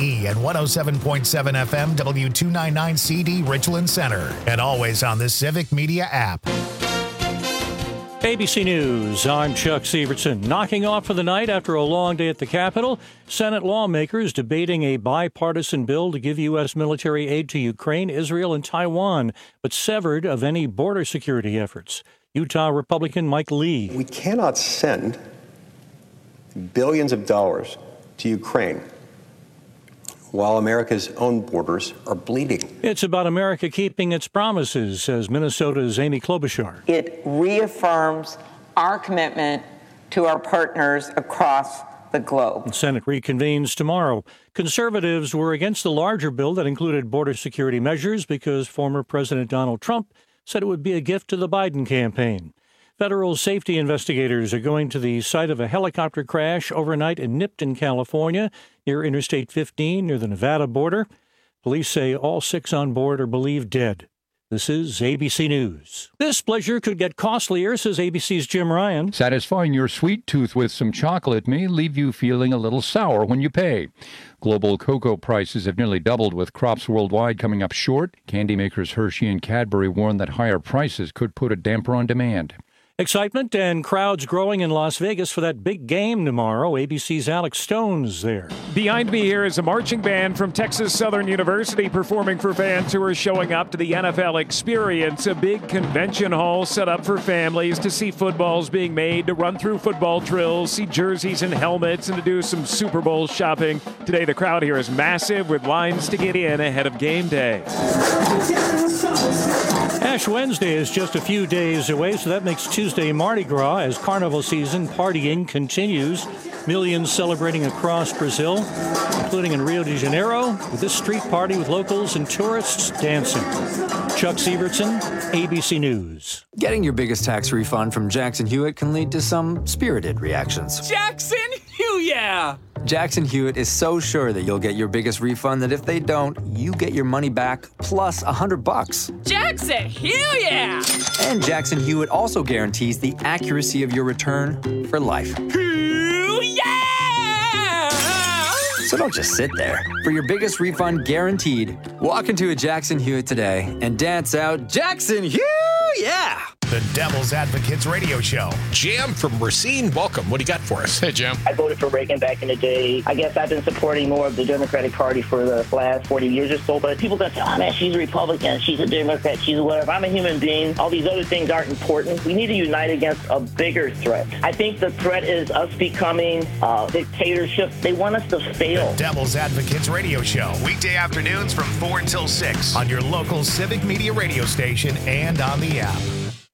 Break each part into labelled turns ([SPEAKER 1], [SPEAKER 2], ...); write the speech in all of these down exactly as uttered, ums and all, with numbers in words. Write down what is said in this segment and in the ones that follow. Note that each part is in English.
[SPEAKER 1] E and one oh seven point seven F M W two ninety-nine C D Richland Center. And always on the Civic Media app.
[SPEAKER 2] A B C News, I'm Chuck Severson. Knocking off for the night after a long day at the Capitol, Senate lawmakers debating a bipartisan bill to give U S military aid to Ukraine, Israel, and Taiwan, but severed of any border security efforts. Utah Republican Mike Lee.
[SPEAKER 3] We cannot send billions of dollars to Ukraine while America's own borders are bleeding.
[SPEAKER 2] It's about America keeping its promises, says Minnesota's Amy Klobuchar.
[SPEAKER 4] It reaffirms our commitment to our partners across the globe.
[SPEAKER 2] The Senate reconvenes tomorrow. Conservatives were against the larger bill that included border security measures because former President Donald Trump said it would be a gift to the Biden campaign. Federal safety investigators are going to the site of a helicopter crash overnight in Nipton, California, near Interstate fifteen, near the Nevada border. Police say all six on board are believed dead. This is A B C News. This pleasure could get costlier, says A B C's Jim Ryan.
[SPEAKER 5] Satisfying your sweet tooth with some chocolate may leave you feeling a little sour when you pay. Global cocoa prices have nearly doubled, with crops worldwide coming up short. Candy makers Hershey and Cadbury warn that higher prices could put a damper on demand.
[SPEAKER 2] Excitement and crowds growing in Las Vegas for that big game tomorrow. A B C's Alex Stone's there.
[SPEAKER 6] Behind me here is a marching band from Texas Southern University performing for fans who are showing up to the N F L Experience, a big convention hall set up for families to see footballs being made, to run through football drills, see jerseys and helmets, and to do some Super Bowl shopping. Today the crowd here is massive, with lines to get in ahead of game day.
[SPEAKER 2] Ash Wednesday is just a few days away, so that makes Tuesday Mardi Gras as carnival season partying continues. Millions celebrating across Brazil, including in Rio de Janeiro, with this street party with locals and tourists dancing. Chuck Severson, A B C News.
[SPEAKER 7] Getting your biggest tax refund from Jackson Hewitt can lead to some spirited reactions.
[SPEAKER 8] Jackson Hewitt, yeah!
[SPEAKER 7] Jackson Hewitt is so sure that you'll get your biggest refund that if they don't, you get your money back plus a hundred bucks.
[SPEAKER 8] Jackson Hewitt, yeah!
[SPEAKER 7] And Jackson Hewitt also guarantees the accuracy of your return for life. So don't just sit there. For your biggest refund guaranteed, walk into a Jackson Hewitt today and dance out Jackson Hewitt, yeah!
[SPEAKER 1] The Devil's Advocates Radio Show.
[SPEAKER 9] Jam from Racine, welcome. What do you got for us?
[SPEAKER 10] Hey, Jam.
[SPEAKER 11] I voted for Reagan back in the day. I guess I've been supporting more of the Democratic Party for the last forty years or so, but people that say, oh man, she's a Republican, she's a Democrat, she's a whatever. I'm a human being. All these other things aren't important. We need to unite against a bigger threat. I think the threat is us becoming a dictatorship. They want us to fail.
[SPEAKER 1] The Devil's Advocates Radio Show. Weekday afternoons from four until six on your local Civic Media radio station and on the app.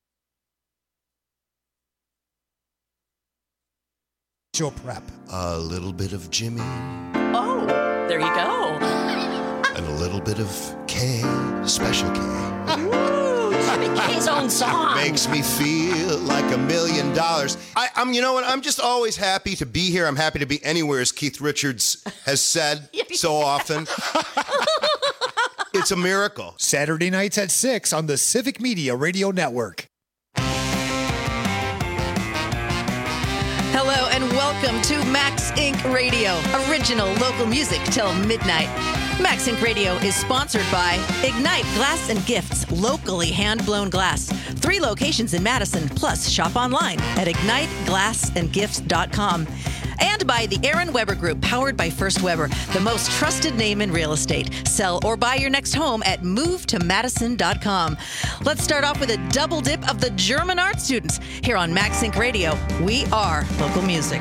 [SPEAKER 12] Your prep.
[SPEAKER 13] A little bit of Jimmy.
[SPEAKER 8] Oh, there you go.
[SPEAKER 13] And a little bit of K, Special K.
[SPEAKER 8] Ooh, Jimmy K's own song.
[SPEAKER 13] Makes me feel like a million dollars. I, I'm, you know what? I'm just always happy to be here. I'm happy to be anywhere, as Keith Richards has said so often. It's a miracle.
[SPEAKER 12] Saturday nights at six on the Civic Media Radio Network.
[SPEAKER 14] Hello and welcome to Max Incorporated. Radio, original local music till midnight. Max Incorporated Radio is sponsored by Ignite Glass and Gifts, locally hand-blown glass. Three locations in Madison, plus shop online at ignite glass and gifts dot com. And by the Aaron Weber Group, powered by First Weber, the most trusted name in real estate. Sell or buy your next home at move to madison dot com. Let's start off with a double dip of the German art students. Here on Max Incorporated Radio, we are local music.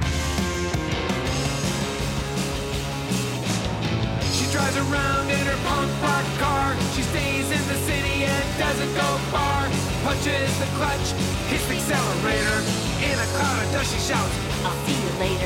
[SPEAKER 15] She drives around in her punk rock car. She stays in the city and doesn't go far. Punches the clutch, hits the accelerator. In a cloud of dust she shouts, I'll see you later.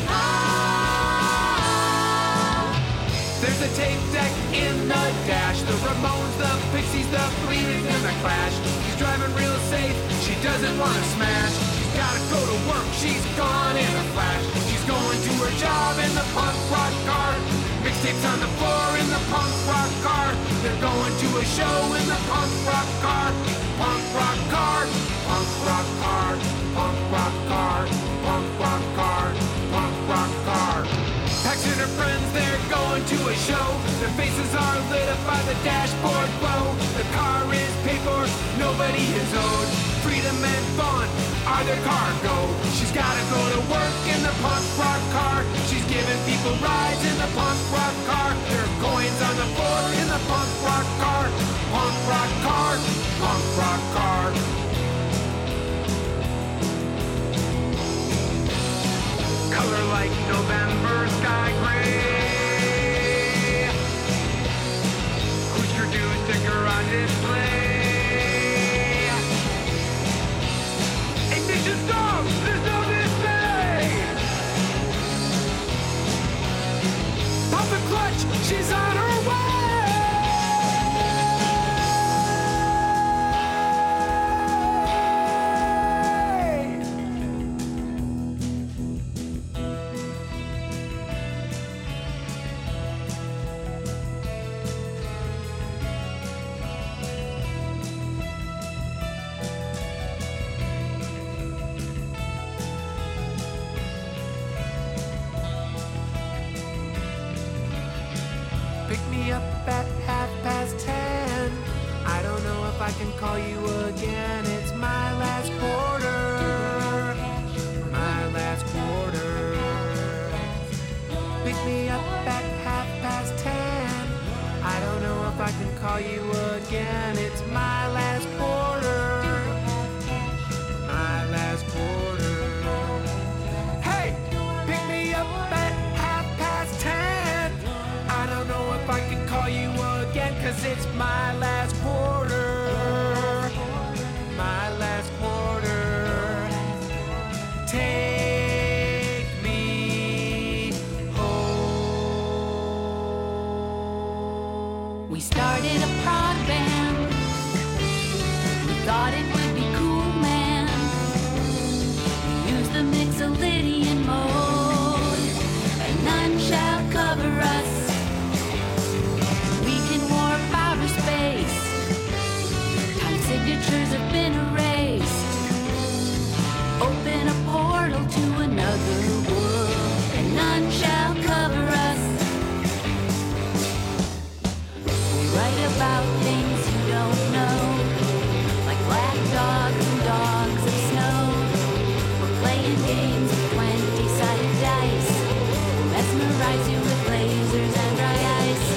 [SPEAKER 15] Ah! There's a tape deck in the dash. The Ramones, the Pixies, the Bleeding, and the Clash. She's driving real safe, she doesn't want to smash. She's gotta go to work, she's gone in a flash. She's going to her job in the punk rock car. Mixtapes on the floor in the punk rock car. They're going to a show in the punk rock car. Punk rock car, punk rock car, punk rock car, punk rock car, punk rock car. Pax and her friends, they're going to a show. Their faces are lit up by the dashboard glow. The car is paid for, nobody is owed. Freedom and fun are their cargo. She's gotta go to work in the punk rock car. She's giving people rides in the punk rock car. There are coins on the floor in the punk rock car. Punk rock car, punk rock car. Color like November sky gray. Who's your dude sticker on display? Ignition stop! There's no display! Pop the clutch! She's on her way! Pick me up at half past ten. I don't know if I can call you again. It's my last quarter. My last quarter. Pick me up at half past ten. I don't know if I can call you again. It's my last quarter. My last quarter. Hey, pick me up at half past ten. I don't know if I can call you again, cause it's my last quarter. My last quarter. Take me home.
[SPEAKER 10] We started a prog band. We thought it would be cool, man. We used the Mixolydian mode, and none shall cover us. We can warp outer space. Time signatures have been erased. Open a portal to another world, and none shall cover us. We write about things you don't know, like black dogs and dogs of snow. We're playing games of twenty-sided dice. We'll mesmerize you with lasers and dry ice.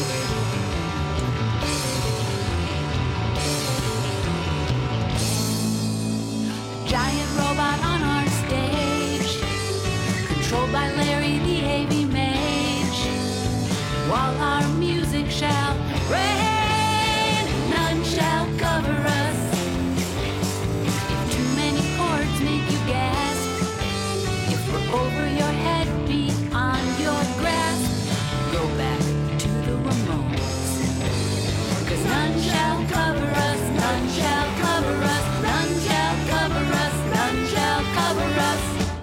[SPEAKER 10] Giant robot on our stage, controlled by Larry the A V Mage. While our music shall reign, none shall cover us. If too many chords make you gasp, if we're over your head, beyond your grasp, go back to the Ramones. Cause none shall cover us, none shall cover us, none shall cover us, none shall cover us.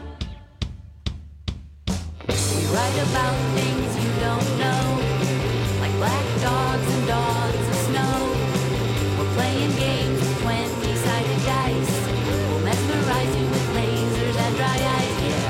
[SPEAKER 10] We write about things you don't know, like black dogs and dogs of snow. We're playing games with twenty-sided dice. We'll mesmerize you with lasers and dry ice, yeah.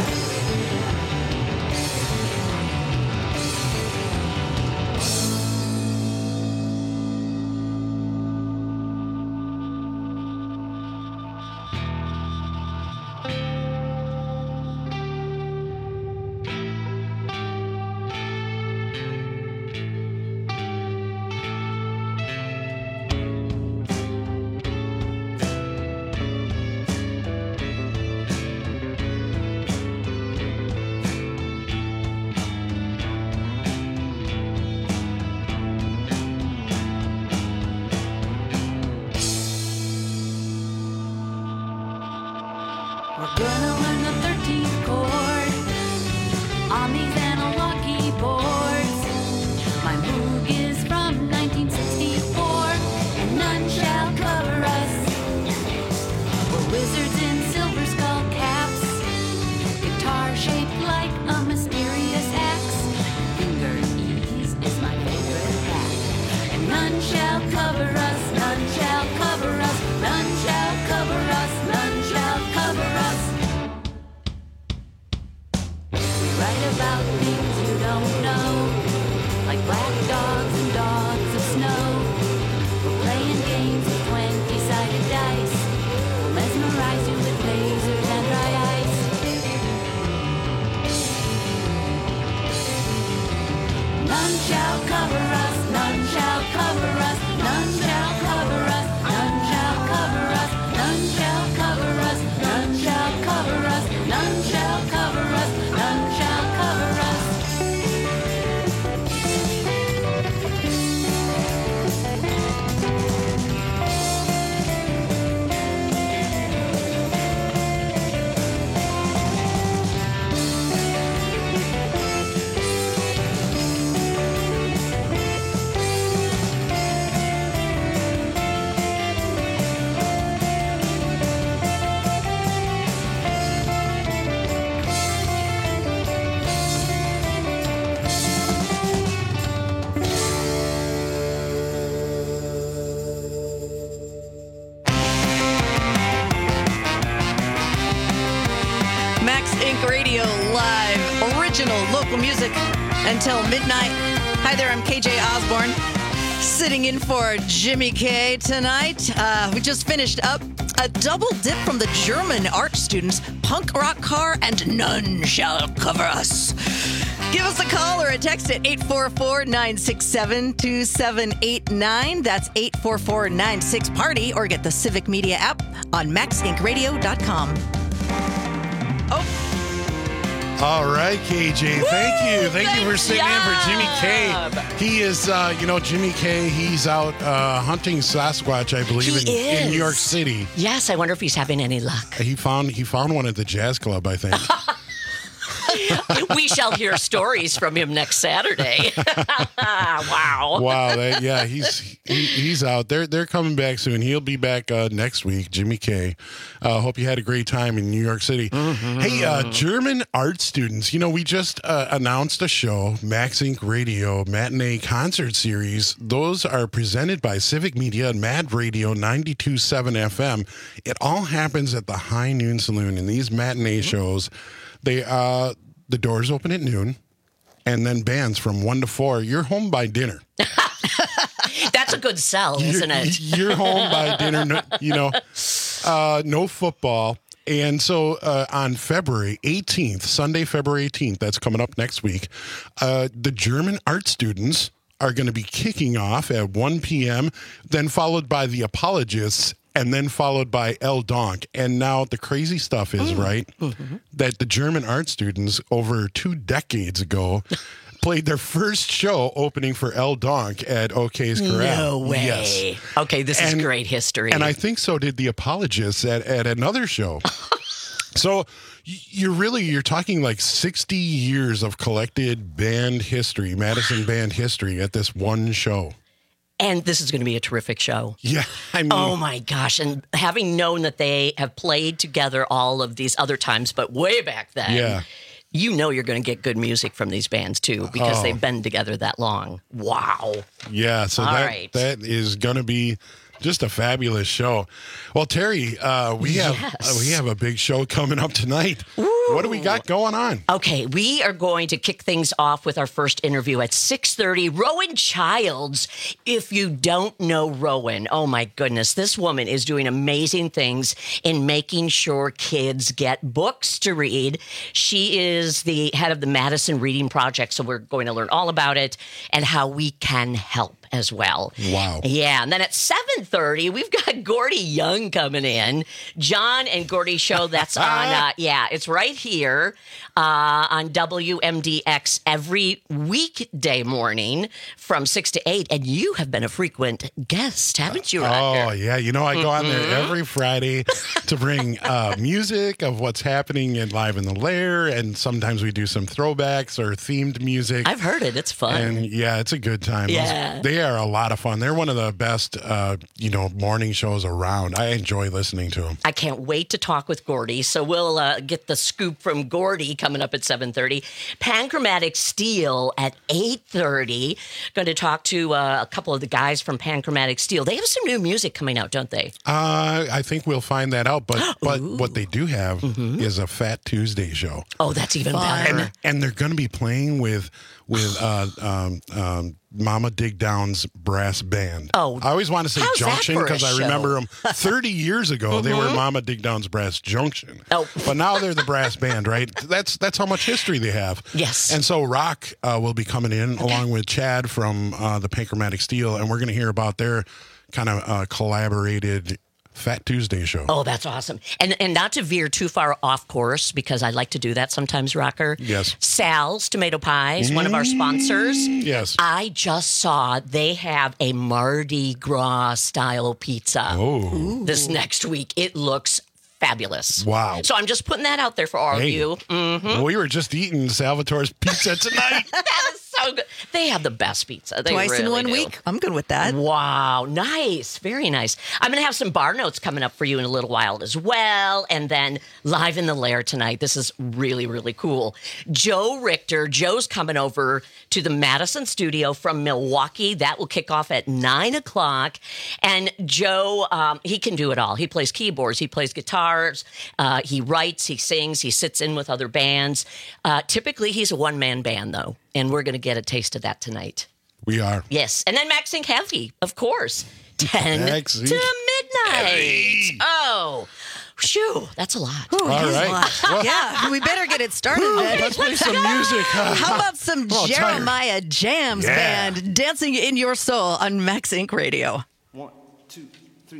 [SPEAKER 10] We're gonna learn the thirteenth chord on these analog keyboards. My Moog is from nineteen sixty-four, and none shall cover us. We're wizards in silver skull caps, guitar shaped like a mysterious axe. Finger ease is my favorite hat, and none shall cover us, none shall cover us, none shall cover us, none shall cover us. We write about things you don't know, None shall cover us, none shall cover us, none shall cover us, none shall cover us, none shall cover us, none shall cover us, none shall cover us, none shall cover us.
[SPEAKER 14] Max Inc Radio Live, original local music until midnight. Hi there, I'm K J Osborne, sitting in for Jimmy K tonight. Uh, we just finished up a double dip from the German art students, Punk Rock Car and None Shall Cover Us. Give us a call or a text at eight four four, nine six seven, two seven eight nine. That's eight four four, nine six, party, or get the Civic Media app on max inc radio dot com.
[SPEAKER 16] All right, K J.
[SPEAKER 14] Woo!
[SPEAKER 16] Thank you. Thank
[SPEAKER 14] Good
[SPEAKER 16] you for sitting in for Jimmy K.
[SPEAKER 14] job.
[SPEAKER 16] He is, uh, you know, Jimmy K, he's out uh, hunting Sasquatch, I believe, in,
[SPEAKER 8] He
[SPEAKER 16] in New
[SPEAKER 8] is.
[SPEAKER 16] York City.
[SPEAKER 8] Yes, I wonder if he's having any luck.
[SPEAKER 16] He found he found one at the Jazz Club, I think.
[SPEAKER 8] We shall hear stories from him next Saturday. Wow.
[SPEAKER 16] Wow, that, yeah, he's he, he's out. They're they're coming back soon. He'll be back uh, next week. Jimmy K. Uh, hope you had a great time in New York City.
[SPEAKER 8] Mm-hmm.
[SPEAKER 16] Hey, uh, German art students. You know, we just uh, announced a show, Max Inc Radio Matinee Concert Series. Those are presented by Civic Media and Mad Radio ninety-two point seven F M. It all happens at the High Noon Saloon. And these matinee shows, they uh, the doors open at noon. And then bands from one to four. You're home by dinner.
[SPEAKER 8] That's a good sell, isn't
[SPEAKER 16] you're,
[SPEAKER 8] it?
[SPEAKER 16] You're home by dinner. No, you know, uh, no football. And so uh, on February eighteenth, Sunday, February eighteenth, that's coming up next week, uh, the German art students are going to be kicking off at one p.m., then followed by the Apologists, and then followed by El Donk. And now the crazy stuff is, mm. right, mm-hmm. that the German art students over two decades ago played their first show opening for El Donk at O'Kay's Corral.
[SPEAKER 8] No way.
[SPEAKER 16] Yes.
[SPEAKER 8] Okay, this
[SPEAKER 16] and,
[SPEAKER 8] is great history.
[SPEAKER 16] And I think so did the Apologists at, at another show. So you're really, you're talking like sixty years of collected band history, Madison band history at this one show.
[SPEAKER 8] And this is going to be a terrific show.
[SPEAKER 16] Yeah, I mean,
[SPEAKER 8] oh my gosh! And having known that they have played together all of these other times, but way back then,
[SPEAKER 16] yeah,
[SPEAKER 8] you know you're going to get good music from these bands too because
[SPEAKER 16] oh.
[SPEAKER 8] they've been together that long. Wow!
[SPEAKER 16] Yeah, so
[SPEAKER 8] all
[SPEAKER 16] that
[SPEAKER 8] right.
[SPEAKER 16] that is going to be just a fabulous show. Well, Terry, uh, we have
[SPEAKER 8] yes.
[SPEAKER 16] uh, we have a big show coming up tonight.
[SPEAKER 8] Ooh.
[SPEAKER 16] What do we got going on?
[SPEAKER 8] Okay, we are going to kick things off with our first interview at six thirty. Rowan Childs. If you don't know Rowan, oh my goodness, this woman is doing amazing things in making sure kids get books to read. She is the head of the Madison Reading Project, so we're going to learn all about it and how we can help as well.
[SPEAKER 16] Wow.
[SPEAKER 8] Yeah, and then at seven thirty, we've got Gordy Young coming in. John and Gordy show, that's on, uh, yeah, it's right here uh, on W M D X every weekday morning from six to eight. And you have been a frequent guest, haven't you, Roger?
[SPEAKER 16] Oh, yeah. You know, I go on there every Friday to bring uh, music of what's happening in Live in the Lair, and sometimes we do some throwbacks or themed music.
[SPEAKER 8] I've heard it. It's fun.
[SPEAKER 16] And yeah, it's a good time.
[SPEAKER 8] Yeah.
[SPEAKER 16] Those, they are a lot of fun. They're one of the best, uh, you know, morning shows around. I enjoy listening to them.
[SPEAKER 8] I can't wait to talk with Gordy. So we'll uh, get the scoop from Gordy coming up at seven thirty. Panchromatic Steel at eight thirty. Going to talk to uh, a couple of the guys from Panchromatic Steel. They have some new music coming out, don't they?
[SPEAKER 16] Uh, I think we'll find that out. But but what they do have mm-hmm. is a Fat Tuesday show.
[SPEAKER 8] Oh, that's even
[SPEAKER 14] Fun.
[SPEAKER 8] better.
[SPEAKER 16] And, and they're going to be playing with with uh, um, um, Mama Dig Down's brass band.
[SPEAKER 8] Oh,
[SPEAKER 16] I always want to say
[SPEAKER 8] how's that
[SPEAKER 16] Junction
[SPEAKER 8] for a
[SPEAKER 16] because I
[SPEAKER 8] show?
[SPEAKER 16] remember them thirty years ago. They were
[SPEAKER 8] Mhm.
[SPEAKER 16] Mama Dig Down's Brass Junction.
[SPEAKER 8] Oh.
[SPEAKER 16] But now they're the brass band, right? That's that's how much history they have.
[SPEAKER 8] Yes.
[SPEAKER 16] And so Rock uh, will be coming in along with Chad from uh, the Panchromatic Steel, and we're going to hear about their kind of uh, collaborated Fat Tuesday show.
[SPEAKER 8] Oh, that's awesome. And and not to veer too far off course, because I like to do that sometimes, Rocker.
[SPEAKER 16] Yes.
[SPEAKER 8] Sal's Tomato Pies, one of our sponsors.
[SPEAKER 16] Yes.
[SPEAKER 8] I just saw they have a Mardi Gras style pizza
[SPEAKER 16] Oh.
[SPEAKER 8] this next week. It looks fabulous.
[SPEAKER 16] Wow.
[SPEAKER 8] So I'm just putting that out there for all
[SPEAKER 16] Hey.
[SPEAKER 8] of you. Mm-hmm.
[SPEAKER 16] We were just eating Salvatore's pizza tonight.
[SPEAKER 8] That is so good. They have the best pizza. They
[SPEAKER 14] Twice in
[SPEAKER 8] really
[SPEAKER 14] one
[SPEAKER 8] do.
[SPEAKER 14] week. I'm good with that.
[SPEAKER 8] Wow, nice. Very nice. I'm going to have some bar notes coming up for you in a little while as well. And then live in the lair tonight. This is really, really cool. Joe Richter. Joe's coming over to the Madison studio from Milwaukee. That will kick off at nine o'clock. And Joe, um, he can do it all. He plays keyboards. He plays guitars. Uh, he writes. He sings. He sits in with other bands. Uh, typically, he's a one-man band, though. And we're going to get a taste of that tonight.
[SPEAKER 16] We are.
[SPEAKER 8] Yes. And then Max Inc Heavy, of course. ten
[SPEAKER 16] Max Inc
[SPEAKER 8] to midnight.
[SPEAKER 16] Heavy.
[SPEAKER 8] Oh, shoo. That's a lot.
[SPEAKER 14] Ooh,
[SPEAKER 16] All
[SPEAKER 14] it is a
[SPEAKER 16] right.
[SPEAKER 14] lot.
[SPEAKER 16] Well-
[SPEAKER 14] yeah, we better get it started then.
[SPEAKER 16] Let's play some music.
[SPEAKER 14] How about some
[SPEAKER 16] Oh, tired.
[SPEAKER 14] Jeremiah Jams
[SPEAKER 16] Yeah.
[SPEAKER 14] Band, Dancing in Your Soul on Max Inc Radio.
[SPEAKER 15] One, two, three.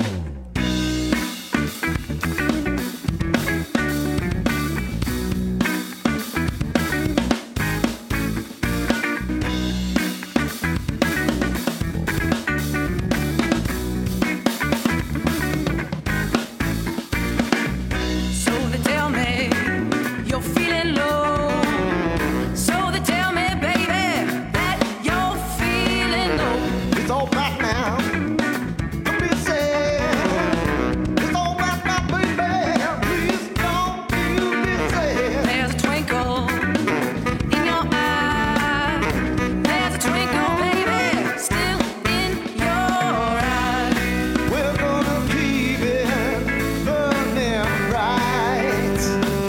[SPEAKER 10] So they tell me you're feeling low. So they tell me, baby, that you're feeling low.
[SPEAKER 15] It's all back now. Don't be sad. It's all back now, baby. Please don't you be sad.
[SPEAKER 10] There's a twinkle in your eye. There's a twinkle, baby, still in your eye.
[SPEAKER 15] We're gonna keep it burning bright.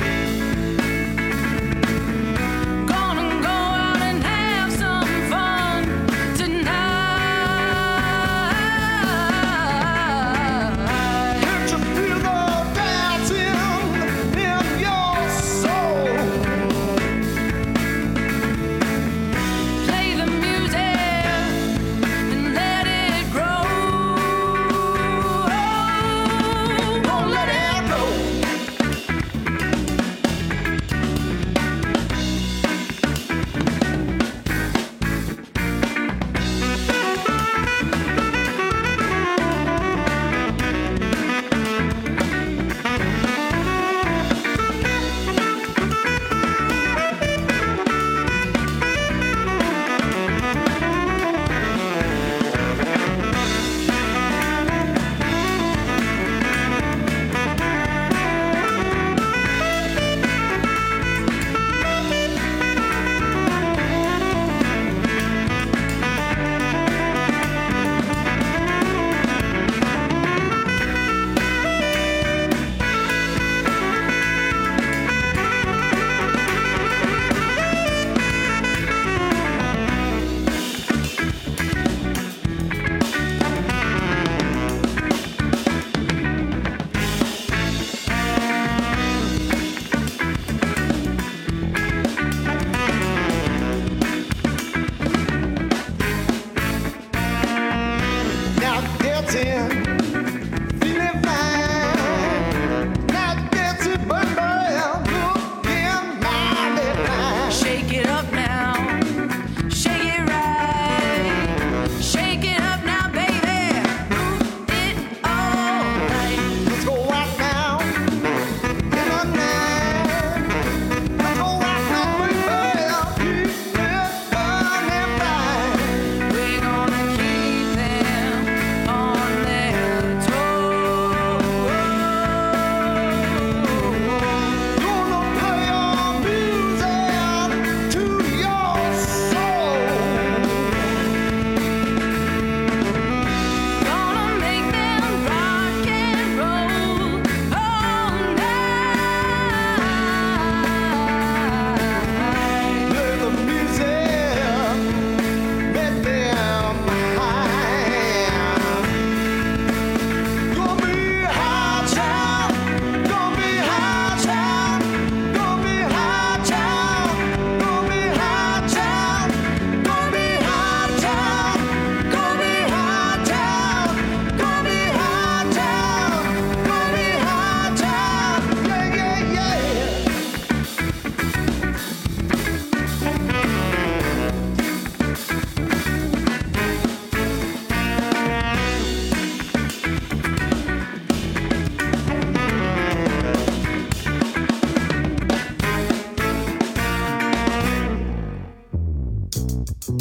[SPEAKER 10] Gonna go out and have some fun tonight.
[SPEAKER 15] Can't you feel the dancing in your soul?
[SPEAKER 10] Play the music and let it grow.
[SPEAKER 15] Don't let it go. Now dancing, feeling fine. Now dancing, but I'm looking mighty fine.
[SPEAKER 10] Shake it up now, shake it right. Shake it up now, baby. Move it all night.
[SPEAKER 15] Let's go right now in the night. Let's go right now, baby. Keep it burning bright.
[SPEAKER 10] We're gonna keep them on their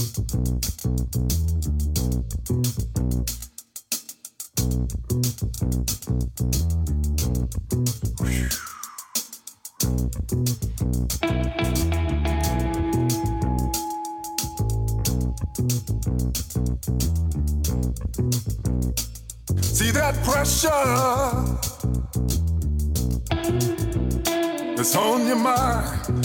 [SPEAKER 17] See that pressure that's on your mind.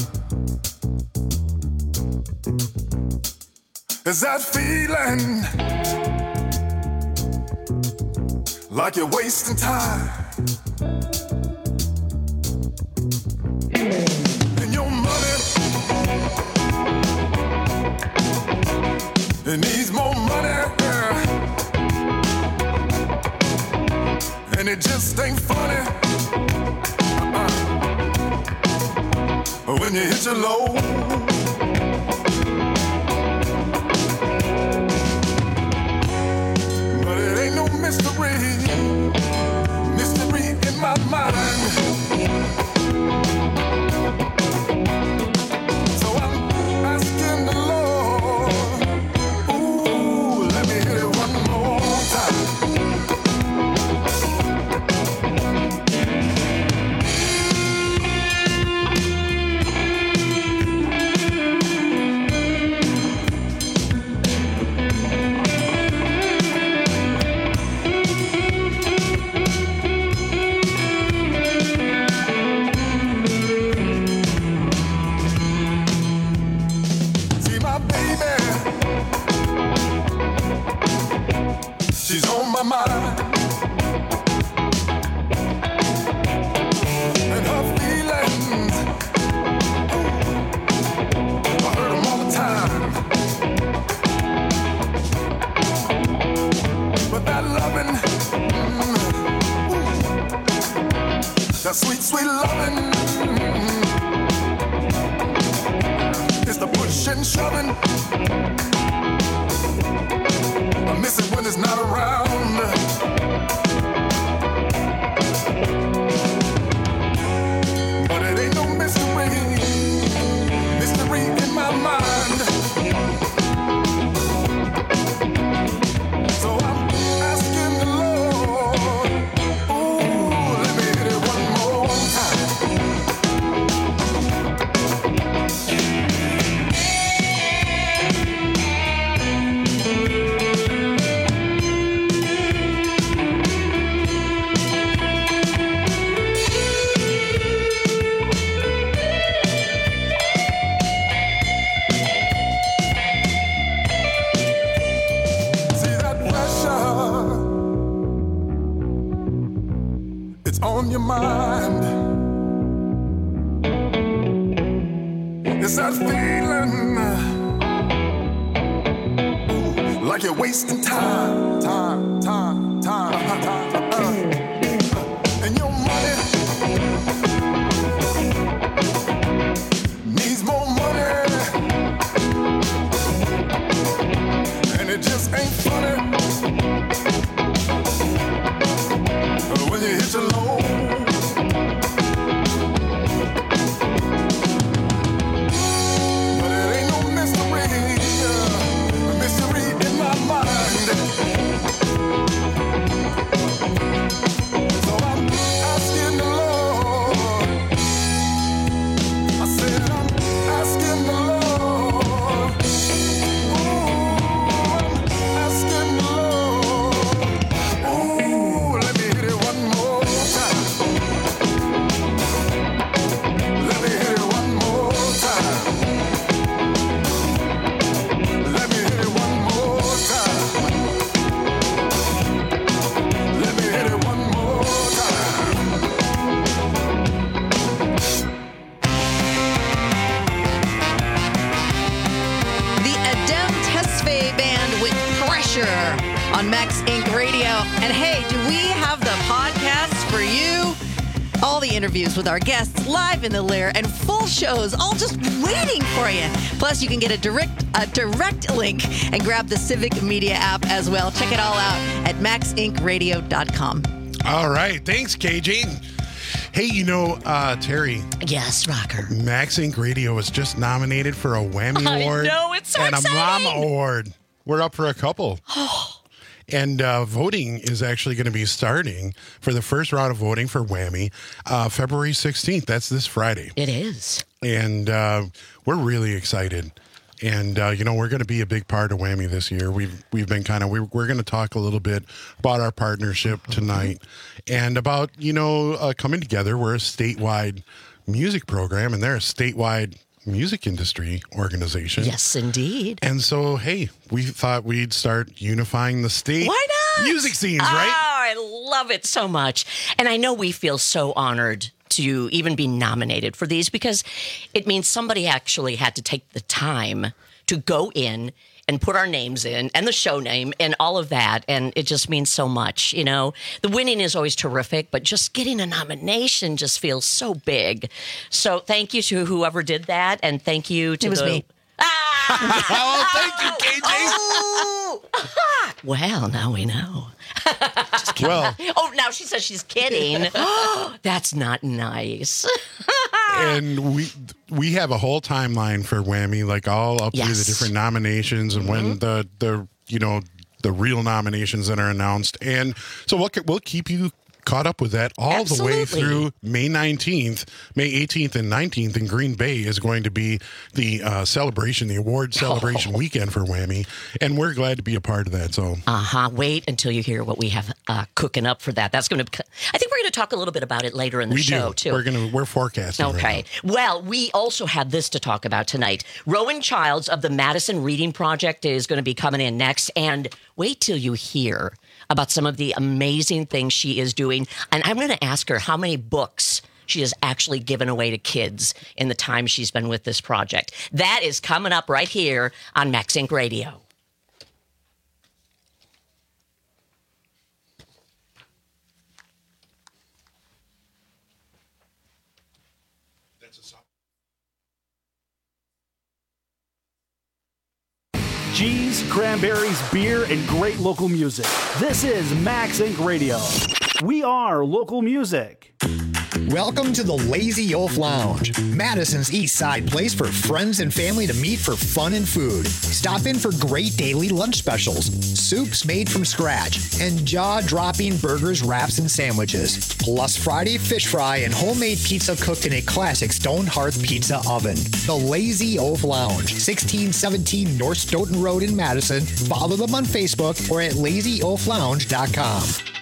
[SPEAKER 17] Is that feeling like you're wasting time? And your money, it needs more money. And it just ain't funny uh-uh. when you hit your low. But it ain't no mystery, mystery in my mind. So I'm asking the Lord, ooh, let me hit it one more time. She's on my mind, and her feelings, I heard them all the time. But that loving, mm, that sweet, sweet loving, mm, is the push and shoving. I miss it when it's not around. But it ain't no mystery, mystery in my mind. So I'm asking the Lord, ooh, let me hit it one more time. On your mind, it's that feeling like you're wasting time, time, time, time, time. Uh, and your money needs more money, and it just ain't funny when you hit your low.
[SPEAKER 14] On Max Inc Radio. And hey, do we have the podcast for you? All the interviews with our guests live in the lair and full shows all just waiting for you. Plus, you can get a direct a direct link and grab the Civic Media app as well. Check it all out at max inc radio dot com.
[SPEAKER 16] All right. Thanks, K J. Hey, you know, uh, Terry.
[SPEAKER 8] Yes, Rocker.
[SPEAKER 16] Max Inc Radio was just nominated for a Whammy
[SPEAKER 8] I
[SPEAKER 16] Award
[SPEAKER 8] know, it's so
[SPEAKER 16] and
[SPEAKER 8] exciting.
[SPEAKER 16] a Mama Award. We're up for a couple. And uh, voting is actually going to be starting for the first round of voting for Whammy uh, February sixteenth. That's this Friday.
[SPEAKER 8] It is.
[SPEAKER 16] And uh, we're really excited. And, uh, you know, we're going to be a big part of Whammy this year. We've we've been kind of, we're, we're going to talk a little bit about our partnership tonight and about, you know, uh, coming together. We're a statewide music program, and they're a statewide music industry organization.
[SPEAKER 8] Yes, indeed.
[SPEAKER 16] And so, hey, we thought we'd start unifying the state
[SPEAKER 8] Why not?
[SPEAKER 16] music scenes,
[SPEAKER 8] Oh,
[SPEAKER 16] right?
[SPEAKER 8] I love it so much. And I know we feel so honored to even be nominated for these because it means somebody actually had to take the time to go in and put our names in and the show name and all of that. And it just means so much. You know, the winning is always terrific, but just getting a nomination just feels so big. So thank you to whoever did that. And thank you to
[SPEAKER 14] It was
[SPEAKER 8] the...
[SPEAKER 14] me.
[SPEAKER 8] Ah!
[SPEAKER 16] Oh, thank you, K J.
[SPEAKER 8] Oh! Well, now we know.
[SPEAKER 16] Well,
[SPEAKER 8] Oh, now she says she's kidding. That's not nice.
[SPEAKER 16] and we we have a whole timeline for Whammy, like all up through the
[SPEAKER 8] Yes.
[SPEAKER 16] different nominations and when the the you know the real nominations that are announced. And so we'll we'll keep you caught up with that all the way
[SPEAKER 8] Absolutely.
[SPEAKER 16] through May nineteenth. May eighteenth and nineteenth in Green Bay is going to be the uh, celebration, the award celebration
[SPEAKER 8] Oh.
[SPEAKER 16] weekend for Whammy, and we're glad to be a part of that. So
[SPEAKER 8] Uh-huh. Wait until you hear what we have uh, cooking up for that. That's going to. I think we're going to talk a little bit about it later in the
[SPEAKER 16] we
[SPEAKER 8] show
[SPEAKER 16] do.
[SPEAKER 8] too.
[SPEAKER 16] We're gonna we're forecasting. right
[SPEAKER 8] Okay. Well, we also have this to talk about tonight. Rowan Childs of the Madison Reading Project is going to be coming in next. And wait till you hear about some of the amazing things she is doing. And I'm going to ask her how many books she has actually given away to kids in the time she's been with this project. That is coming up right here on Max Inc Radio.
[SPEAKER 18] Cheese, cranberries, beer, and great local music. This is Max Inc Radio. We are local music.
[SPEAKER 12] Welcome to the Lazy Oaf Lounge, Madison's East Side place for friends and family to meet for fun and food. Stop in for great daily lunch specials, soups made from scratch, and jaw-dropping burgers, wraps, and sandwiches. Plus Friday fish fry and homemade pizza cooked in a classic stone hearth pizza oven. The Lazy Oaf Lounge, sixteen seventeen North Stoughton Road in Madison. Follow them on Facebook or at lazy oaf lounge dot com.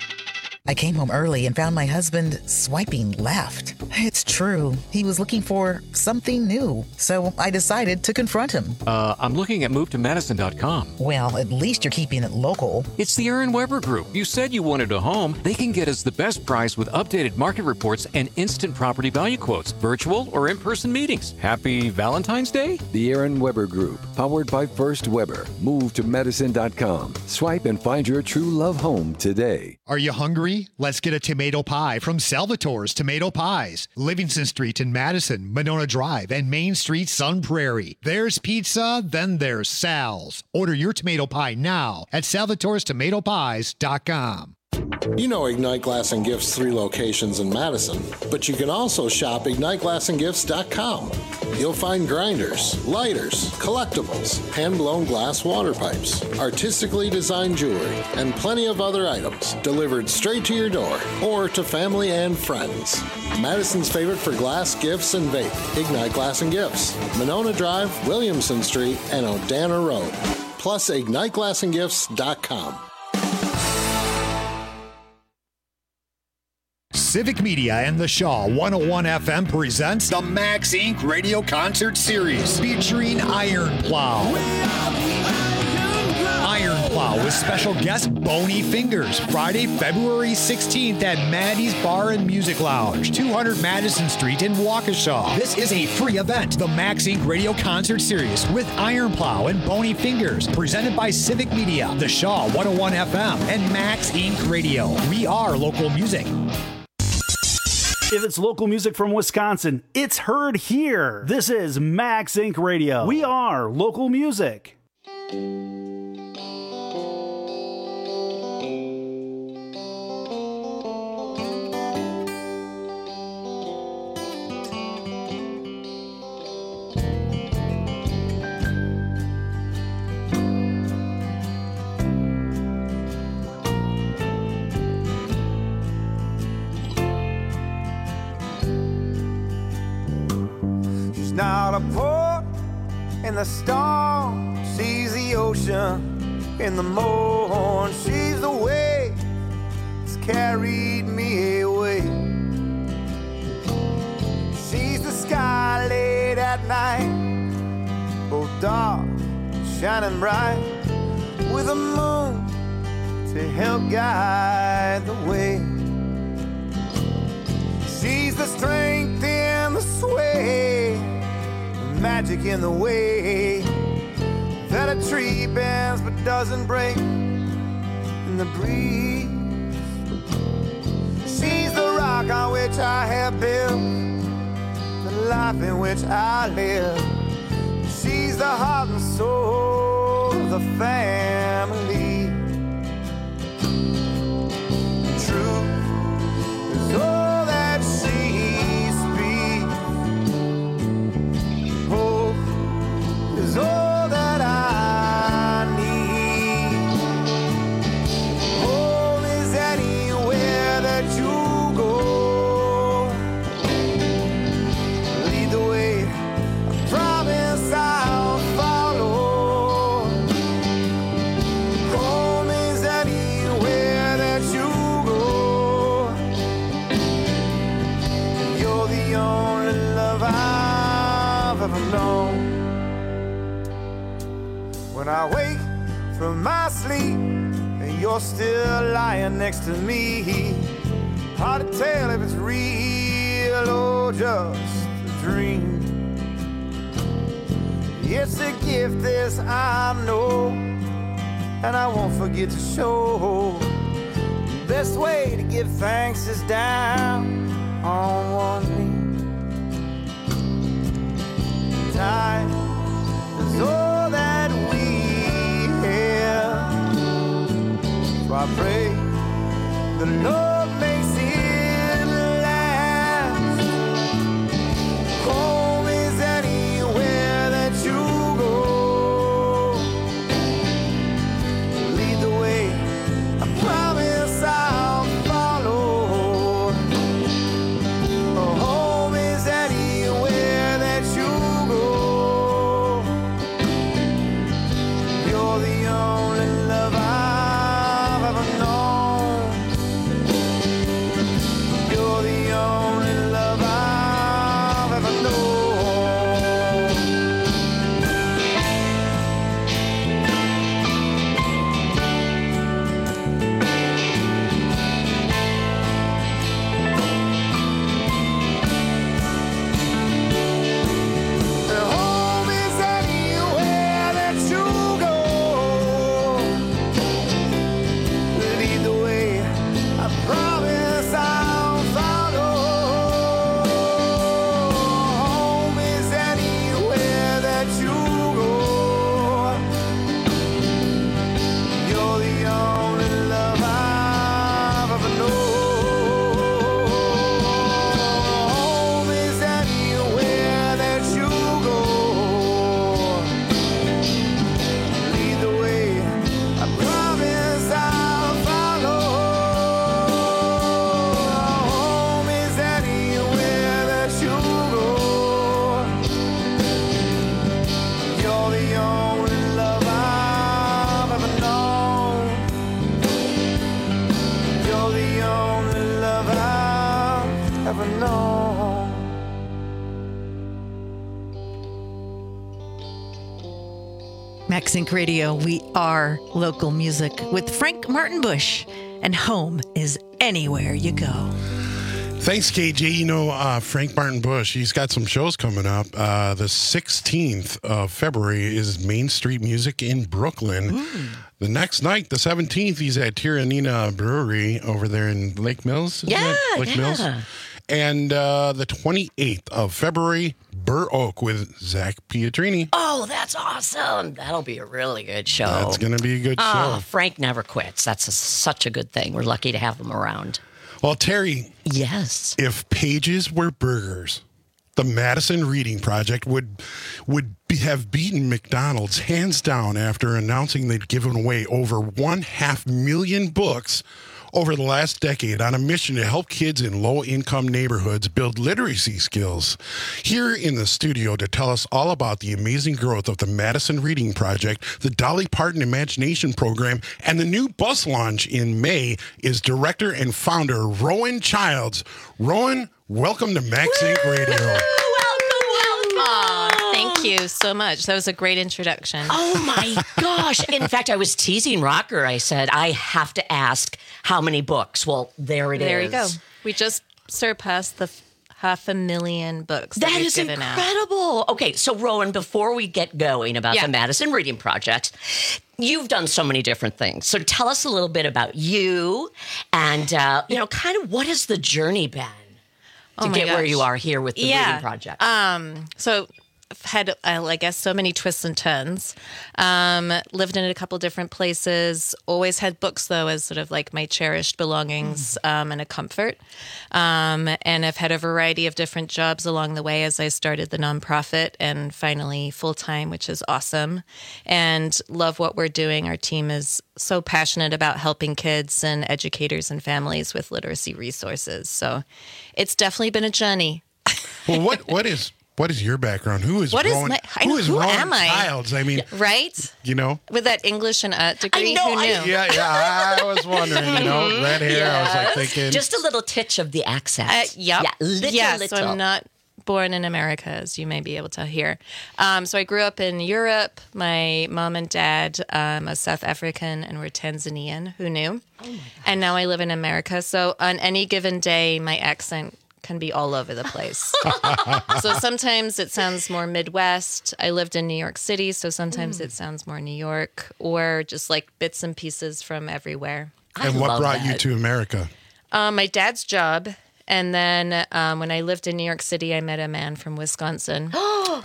[SPEAKER 19] I came home early and found my husband swiping left. It's true. He was looking for something new. So I decided to confront him.
[SPEAKER 20] Uh, I'm looking at move to madison dot com.
[SPEAKER 19] Well, at least you're keeping it local.
[SPEAKER 20] It's the Aaron Weber Group. You said you wanted a home. They can get us the best price with updated market reports and instant property value quotes, virtual or in-person meetings. Happy Valentine's Day?
[SPEAKER 21] The Aaron Weber Group, powered by First Weber. Move to madison dot com. Swipe and find your true love home today.
[SPEAKER 12] Are you hungry? Let's get a tomato pie from Salvatore's Tomato Pies. Livingston Street in Madison, Monona Drive, and Main Street, Sun Prairie. There's pizza, then there's Sal's. Order your tomato pie now at salvatores tomato pies dot com.
[SPEAKER 22] You know Ignite Glass and Gifts' three locations in Madison, but you can also shop ignite glass and gifts dot com. You'll find grinders, lighters, collectibles, hand-blown glass water pipes, artistically designed jewelry, and plenty of other items delivered straight to your door or to family and friends. Madison's favorite for glass, gifts, and vape, Ignite Glass and Gifts, Monona Drive, Williamson Street, and Odana Road. Plus ignite glass and gifts dot com.
[SPEAKER 12] Civic Media and the Shaw one oh one F M presents the Max Inc Radio Concert Series featuring Iron Plow. Iron Plow with special guest Bony Fingers, Friday, February sixteenth at Maddie's Bar and Music Lounge, two hundred Madison Street in Waukesha. This is a free event. The Max Inc Radio Concert Series with Iron Plow and Bony Fingers, presented by Civic Media, the Shaw one oh one F M, and Max Inc Radio. We are local music.
[SPEAKER 18] If it's local music from Wisconsin, it's heard here. This is Max Inc Radio. We are local music.
[SPEAKER 3] in the storm, she's the ocean in the morn. She's the wave that's carried me away. She's the sky late at night, both dark, shining bright, with a moon to help guide the way. She's the strength in the sway, the magic in the way that a tree bends but doesn't break in the breeze. She's the rock on which I have built the life in which I live. She's the heart and soul of the family. Truth is all that she speaks. Hope is all that I need. Home is anywhere that you go. Lead the way, I promise I'll follow. Home is anywhere that you go. You're the only love I've ever known. When I wake from my sleep and you're still lying next to me, hard to tell if it's real or just a dream. It's a gift, this I know, and I won't forget to show. The best way to give thanks is down on one knee. Time is all that we have, so I pray the Lord makes it last. Home is anywhere that you go. Lead the way, I promise I'll follow. Home is anywhere that you go. You're the only love I've ever known. You're the only love I've ever known. Home is anywhere that you go. Lead the way, I promise I'll follow. Home is anywhere that you go. You're the only love I've ever known. Home is anywhere that you go. Lead the way, I promise I'll follow. Home is anywhere that you go. You're the only love I've ever known. You're the only love I've ever known.
[SPEAKER 14] Max Inc Radio, we are local music with Frank Martin Bush, and home is anywhere you go.
[SPEAKER 16] Thanks, K J. You know, uh, Frank Martin Bush, he's got some shows coming up. Uh, the sixteenth of February is Main Street Music in Brooklyn. The next night, the seventeenth, he's at Tiranina Brewery over there in Lake Mills. Is
[SPEAKER 8] Yeah,
[SPEAKER 16] that Lake
[SPEAKER 8] yeah.
[SPEAKER 16] Mills. And uh, the twenty-eighth of February, Burr Oak with Zach Pietrini.
[SPEAKER 8] Oh, that's awesome. That'll be a really good show.
[SPEAKER 16] That's going to be a good
[SPEAKER 8] Oh,
[SPEAKER 16] show.
[SPEAKER 8] Frank never quits. That's a, such a good thing. We're lucky to have him around.
[SPEAKER 16] Well, Terry.
[SPEAKER 8] Yes.
[SPEAKER 16] If pages were burgers, the Madison Reading Project would would be, have beaten McDonald's hands down after announcing they'd given away over one half million books over the last decade on a mission to help kids in low-income neighborhoods build literacy skills. Here in the studio to tell us all about the amazing growth of the Madison Reading Project, the Dolly Parton Imagination Program, and the new bus launch in May is director and founder Rowan Childs. Rowan, welcome to Max Inc Radio.
[SPEAKER 4] Aw, thank you so much. That was a great introduction.
[SPEAKER 8] Oh my gosh. In fact, I was teasing Rocker. I said, I have to ask how many books. Well, there it
[SPEAKER 4] there
[SPEAKER 8] is.
[SPEAKER 4] There you go. We just surpassed the f- half a million books. That,
[SPEAKER 8] that
[SPEAKER 4] we've
[SPEAKER 8] is
[SPEAKER 4] given out.
[SPEAKER 8] incredible. Okay, so Rowan, before we get going about
[SPEAKER 4] Yeah.
[SPEAKER 8] the Madison Reading Project, you've done so many different things. So tell us a little bit about you and, uh, you know, kind of what has the journey been to
[SPEAKER 4] Oh my
[SPEAKER 8] get where
[SPEAKER 4] gosh.
[SPEAKER 8] you are here with the
[SPEAKER 4] yeah.
[SPEAKER 8] Reading Project?
[SPEAKER 4] Um, so I've had, uh, I guess, so many twists and turns. Um, lived in a couple different places. Always had books, though, as sort of like my cherished belongings um, and a comfort. Um, and I've had a variety of different jobs along the way as I started the nonprofit and finally full-time, which is awesome. And love what we're doing. Our team is so passionate about helping kids and educators and families with literacy resources. So it's definitely been a journey.
[SPEAKER 16] Well, what what is what is your background? Who is
[SPEAKER 4] What is
[SPEAKER 16] Rowan?
[SPEAKER 4] my- I
[SPEAKER 16] who
[SPEAKER 4] know,
[SPEAKER 16] is
[SPEAKER 4] who
[SPEAKER 16] Rowan
[SPEAKER 4] am I?
[SPEAKER 16] Childs? I mean,
[SPEAKER 4] Right?
[SPEAKER 16] you know.
[SPEAKER 4] With that English and art degree,
[SPEAKER 8] I know,
[SPEAKER 4] who knew?
[SPEAKER 8] I-
[SPEAKER 16] Yeah, yeah. I was wondering. You know, red hair. I was like thinking.
[SPEAKER 8] Just a little titch of the accent.
[SPEAKER 4] Uh, yep.
[SPEAKER 8] Yeah, little,
[SPEAKER 4] yeah,
[SPEAKER 8] little.
[SPEAKER 4] so I'm not born in America, as you may be able to hear. Um, so I grew up in Europe. My mom and dad um, are South African and were Tanzanian. Who knew?
[SPEAKER 8] Oh my
[SPEAKER 4] and now I live in America. So on any given day, my accent can be all over the place. So sometimes it sounds more Midwest. I lived in New York City, so sometimes
[SPEAKER 8] Mm.
[SPEAKER 4] it sounds more New York, or just like bits and pieces from everywhere.
[SPEAKER 16] and what brought you to America?
[SPEAKER 4] Um, my dad's job. And then um, when I lived in New York City, I met a man from Wisconsin.
[SPEAKER 8] Oh.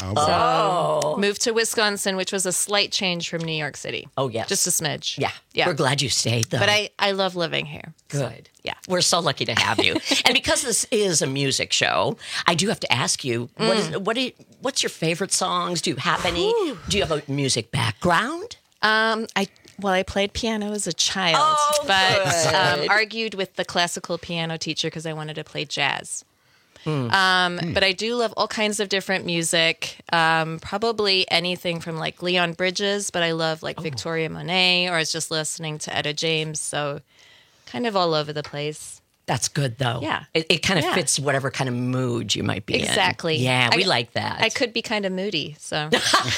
[SPEAKER 4] So moved to Wisconsin, which was a slight change from New York City.
[SPEAKER 8] Oh, yes.
[SPEAKER 4] Just a smidge.
[SPEAKER 8] Yeah.
[SPEAKER 4] Yeah.
[SPEAKER 8] We're glad you stayed, though.
[SPEAKER 4] But I, I love living here. So,
[SPEAKER 8] Good.
[SPEAKER 4] yeah.
[SPEAKER 8] We're so lucky to have you. And because this is a music show, I do have to ask you, what
[SPEAKER 4] Mm.
[SPEAKER 8] is what do you, what's your favorite songs? Do you have any? Do you have a music background?
[SPEAKER 4] Um, I well, I played piano as a child,
[SPEAKER 8] Oh,
[SPEAKER 4] but
[SPEAKER 8] good.
[SPEAKER 4] um, argued with the classical piano teacher because I wanted to play jazz.
[SPEAKER 8] Hmm.
[SPEAKER 4] Um, But I do love all kinds of different music. Um, probably anything from like Leon Bridges, but I love like Victoria Monet, or I was just listening to Etta James. So kind of all over the place.
[SPEAKER 8] That's good, though.
[SPEAKER 4] Yeah.
[SPEAKER 8] It, it kind of
[SPEAKER 4] Yeah.
[SPEAKER 8] fits whatever kind of mood you might be in.
[SPEAKER 4] Exactly.
[SPEAKER 8] Yeah, we
[SPEAKER 4] I-
[SPEAKER 8] like that.
[SPEAKER 4] I could be kind of moody, so.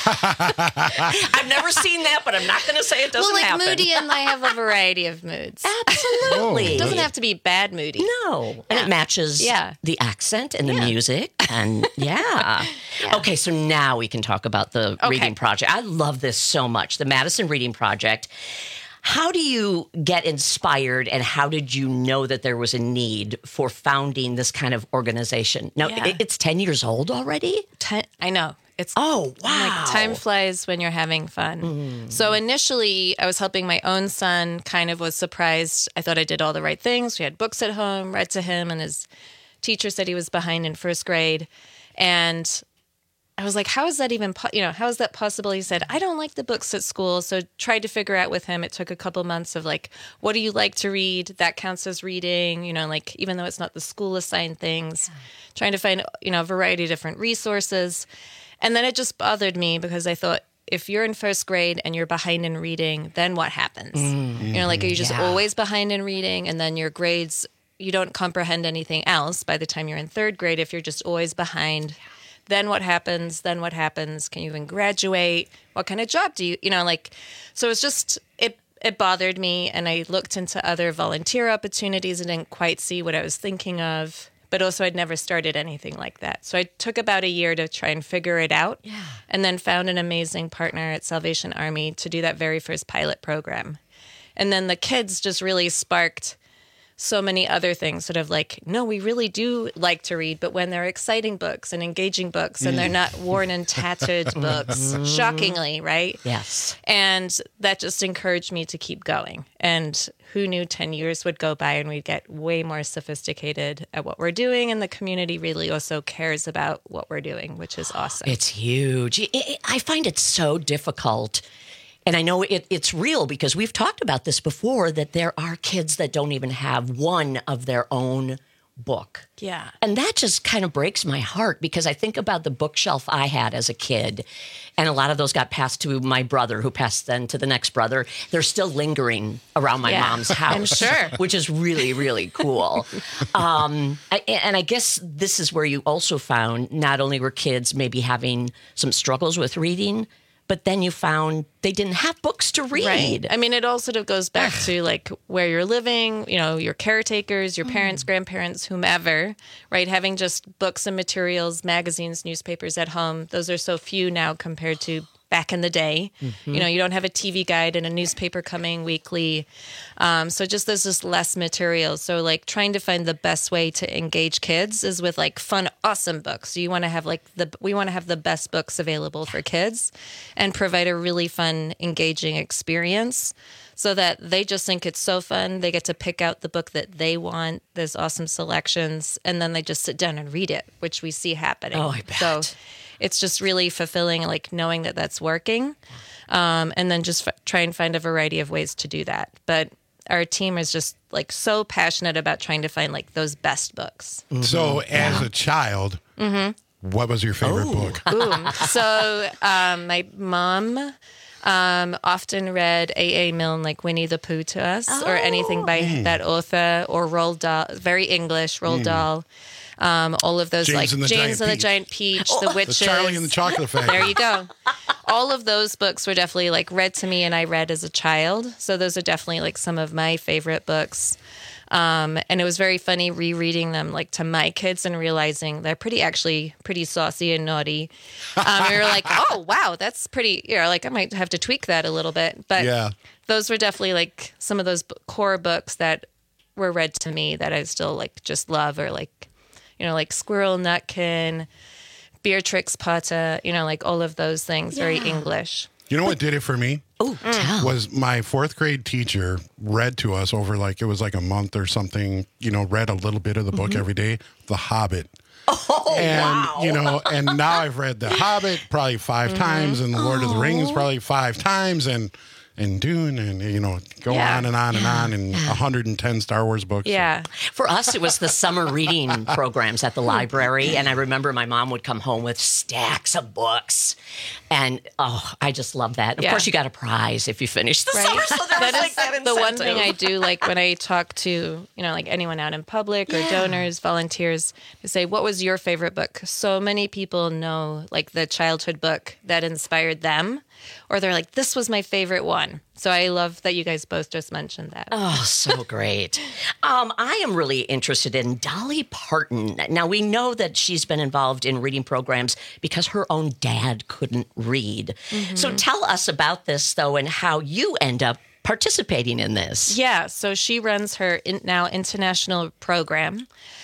[SPEAKER 8] I've never seen that, but I'm not going to say it doesn't
[SPEAKER 4] well, like
[SPEAKER 8] happen.
[SPEAKER 4] moody, and I have a variety of moods.
[SPEAKER 8] Absolutely.
[SPEAKER 4] It doesn't have to be bad moody.
[SPEAKER 8] No. And
[SPEAKER 4] Yeah.
[SPEAKER 8] it matches
[SPEAKER 4] Yeah.
[SPEAKER 8] the accent and the
[SPEAKER 4] Yeah.
[SPEAKER 8] music. And yeah. Okay, so now we can talk about the
[SPEAKER 4] Okay.
[SPEAKER 8] Reading Project. I love this so much. The Madison Reading Project. How do you get inspired, and how did you know that there was a need for founding this kind of organization? Now,
[SPEAKER 4] Yeah.
[SPEAKER 8] it- it's ten years old already?
[SPEAKER 4] Ten, I know. It's
[SPEAKER 8] Oh, wow.
[SPEAKER 4] like time flies when you're having fun. So initially, I was helping my own son, kind of was surprised. I thought I did all the right things. We had books at home, read to him, and his teacher said he was behind in first grade. And I was like, how is that even, po- you know, how is that possible? He said, I don't like the books at school. So tried to figure out with him. It took a couple months of like, what do you like to read? That counts as reading, you know, like, even though it's not the school assigned things, trying to find, you know, a variety of different resources. And then it just bothered me because I thought, if you're in first grade and you're behind in reading, then what happens? You know, like, are you just
[SPEAKER 8] Yeah.
[SPEAKER 4] always behind in reading, and then your grades, you don't comprehend anything else by the time you're in third grade if you're just always behind? Then what happens? Then what happens? Can you even graduate? What kind of job do you, you know, like, so it's just, it, it bothered me. And I looked into other volunteer opportunities and didn't quite see what I was thinking of. But also I'd never started anything like that. So I took about a year to try and figure it out.
[SPEAKER 8] Yeah.
[SPEAKER 4] And then found an amazing partner at Salvation Army to do that very first pilot program. And then the kids just really sparked so many other things, sort of like, no, we really do like to read, but when they're exciting books and engaging books and they're not worn and tattered books, shockingly, right?
[SPEAKER 8] Yes.
[SPEAKER 4] And that just encouraged me to keep going. And who knew ten years would go by and we'd get way more sophisticated at what we're doing. And the community really also cares about what we're doing, which is awesome.
[SPEAKER 8] It's huge. I- I I find it so difficult. And I know it, it's real because we've talked about this before, that there are kids that don't even have one of their own book.
[SPEAKER 4] Yeah.
[SPEAKER 8] And that just kind of breaks my heart because I think about the bookshelf I had as a kid, and a lot of those got passed to my brother, who passed then to the next brother. They're still lingering around my
[SPEAKER 4] Yeah,
[SPEAKER 8] mom's house.
[SPEAKER 4] I'm sure.
[SPEAKER 8] Which is really, really cool. um, I, and I guess this is where you also found not only were kids maybe having some struggles with reading, but then you found they didn't have books to read.
[SPEAKER 4] Right. I mean, it all sort of goes back to like where you're living, you know, your caretakers, your parents, grandparents, whomever, right? Having just books and materials, magazines, newspapers at home. Those are so few now compared to back in the day.
[SPEAKER 8] Mm-hmm.
[SPEAKER 4] You know, you don't have a T V guide and a newspaper coming weekly. Um, so just there's just less material. So like trying to find the best way to engage kids is with like fun, awesome books. So you want to have like the, we want to have the best books available for kids and provide a really fun, engaging experience so that they just think it's so fun. They get to pick out the book that they want. There's awesome selections. And then they just sit down and read it, which we see happening.
[SPEAKER 8] Oh, I bet.
[SPEAKER 4] So it's just really fulfilling, like knowing that that's working, um, and then just f- try and find a variety of ways to do that. But our team is just like so passionate about trying to find like those best books.
[SPEAKER 16] So, as a child,
[SPEAKER 4] Mm-hmm.
[SPEAKER 16] what was your favorite book?
[SPEAKER 4] Ooh. So um, my mom um, often read A A. Milne, like Winnie the Pooh to us, or anything by
[SPEAKER 16] Mm.
[SPEAKER 4] that author, or Roald Dahl, very English, Roald
[SPEAKER 16] Mm.
[SPEAKER 4] Dahl. Um, all of those
[SPEAKER 16] James
[SPEAKER 4] like
[SPEAKER 16] and the
[SPEAKER 4] James
[SPEAKER 16] Giant
[SPEAKER 4] and the
[SPEAKER 16] Peach.
[SPEAKER 4] Giant Peach,
[SPEAKER 8] Oh.
[SPEAKER 4] The
[SPEAKER 8] The
[SPEAKER 4] Witches,
[SPEAKER 16] Charlie and the Chocolate Factory.
[SPEAKER 4] There you go. All of those books were definitely like read to me, and I read as a child. So those are definitely like some of my favorite books. Um, and it was very funny rereading them like to my kids and realizing they're pretty actually pretty saucy and naughty. Um, we were like, oh wow, that's pretty. You know, like I might have to tweak that a little bit. But
[SPEAKER 16] Yeah.
[SPEAKER 4] those were definitely like some of those b- core books that were read to me that I still like just love, or like, you know, like Squirrel Nutkin, Beatrix Potter, you know, like all of those things, very
[SPEAKER 8] Yeah.
[SPEAKER 4] English.
[SPEAKER 16] You know what did it for me?
[SPEAKER 8] Oh, tell.
[SPEAKER 16] Was my fourth grade teacher read to us over like, it was like a month or something, you know, read a little bit of the book every day, The Hobbit.
[SPEAKER 8] Oh,
[SPEAKER 16] and,
[SPEAKER 8] wow.
[SPEAKER 16] you know, and now I've read The Hobbit probably five times, and The Lord of the Rings probably five times, and and Dune, and, you know, go
[SPEAKER 4] Yeah.
[SPEAKER 16] on and on and on, and one hundred ten Star Wars books.
[SPEAKER 4] Yeah.
[SPEAKER 8] For us, it was the summer reading programs at the library. And I remember my mom would come home with stacks of books. And, oh, I just love that. Of
[SPEAKER 4] Yeah.
[SPEAKER 8] course, you got a prize if you finished the
[SPEAKER 4] Right.
[SPEAKER 8] summer. So there was
[SPEAKER 4] That
[SPEAKER 8] like
[SPEAKER 4] is
[SPEAKER 8] that
[SPEAKER 4] the one thing
[SPEAKER 8] incentive.
[SPEAKER 4] I do, like when I talk to, you know, like anyone out in public or donors, volunteers, to say, what was your favorite book? So many people know like the childhood book that inspired them, or they're like, this was my favorite one. So I love that you guys both just mentioned that.
[SPEAKER 8] Oh, so great. um, I am really interested in Dolly Parton. Now, we know that she's been involved in reading programs because her own dad couldn't read. So tell us about this, though, and how you end up participating in this.
[SPEAKER 4] Yeah, so she runs her in, now international program.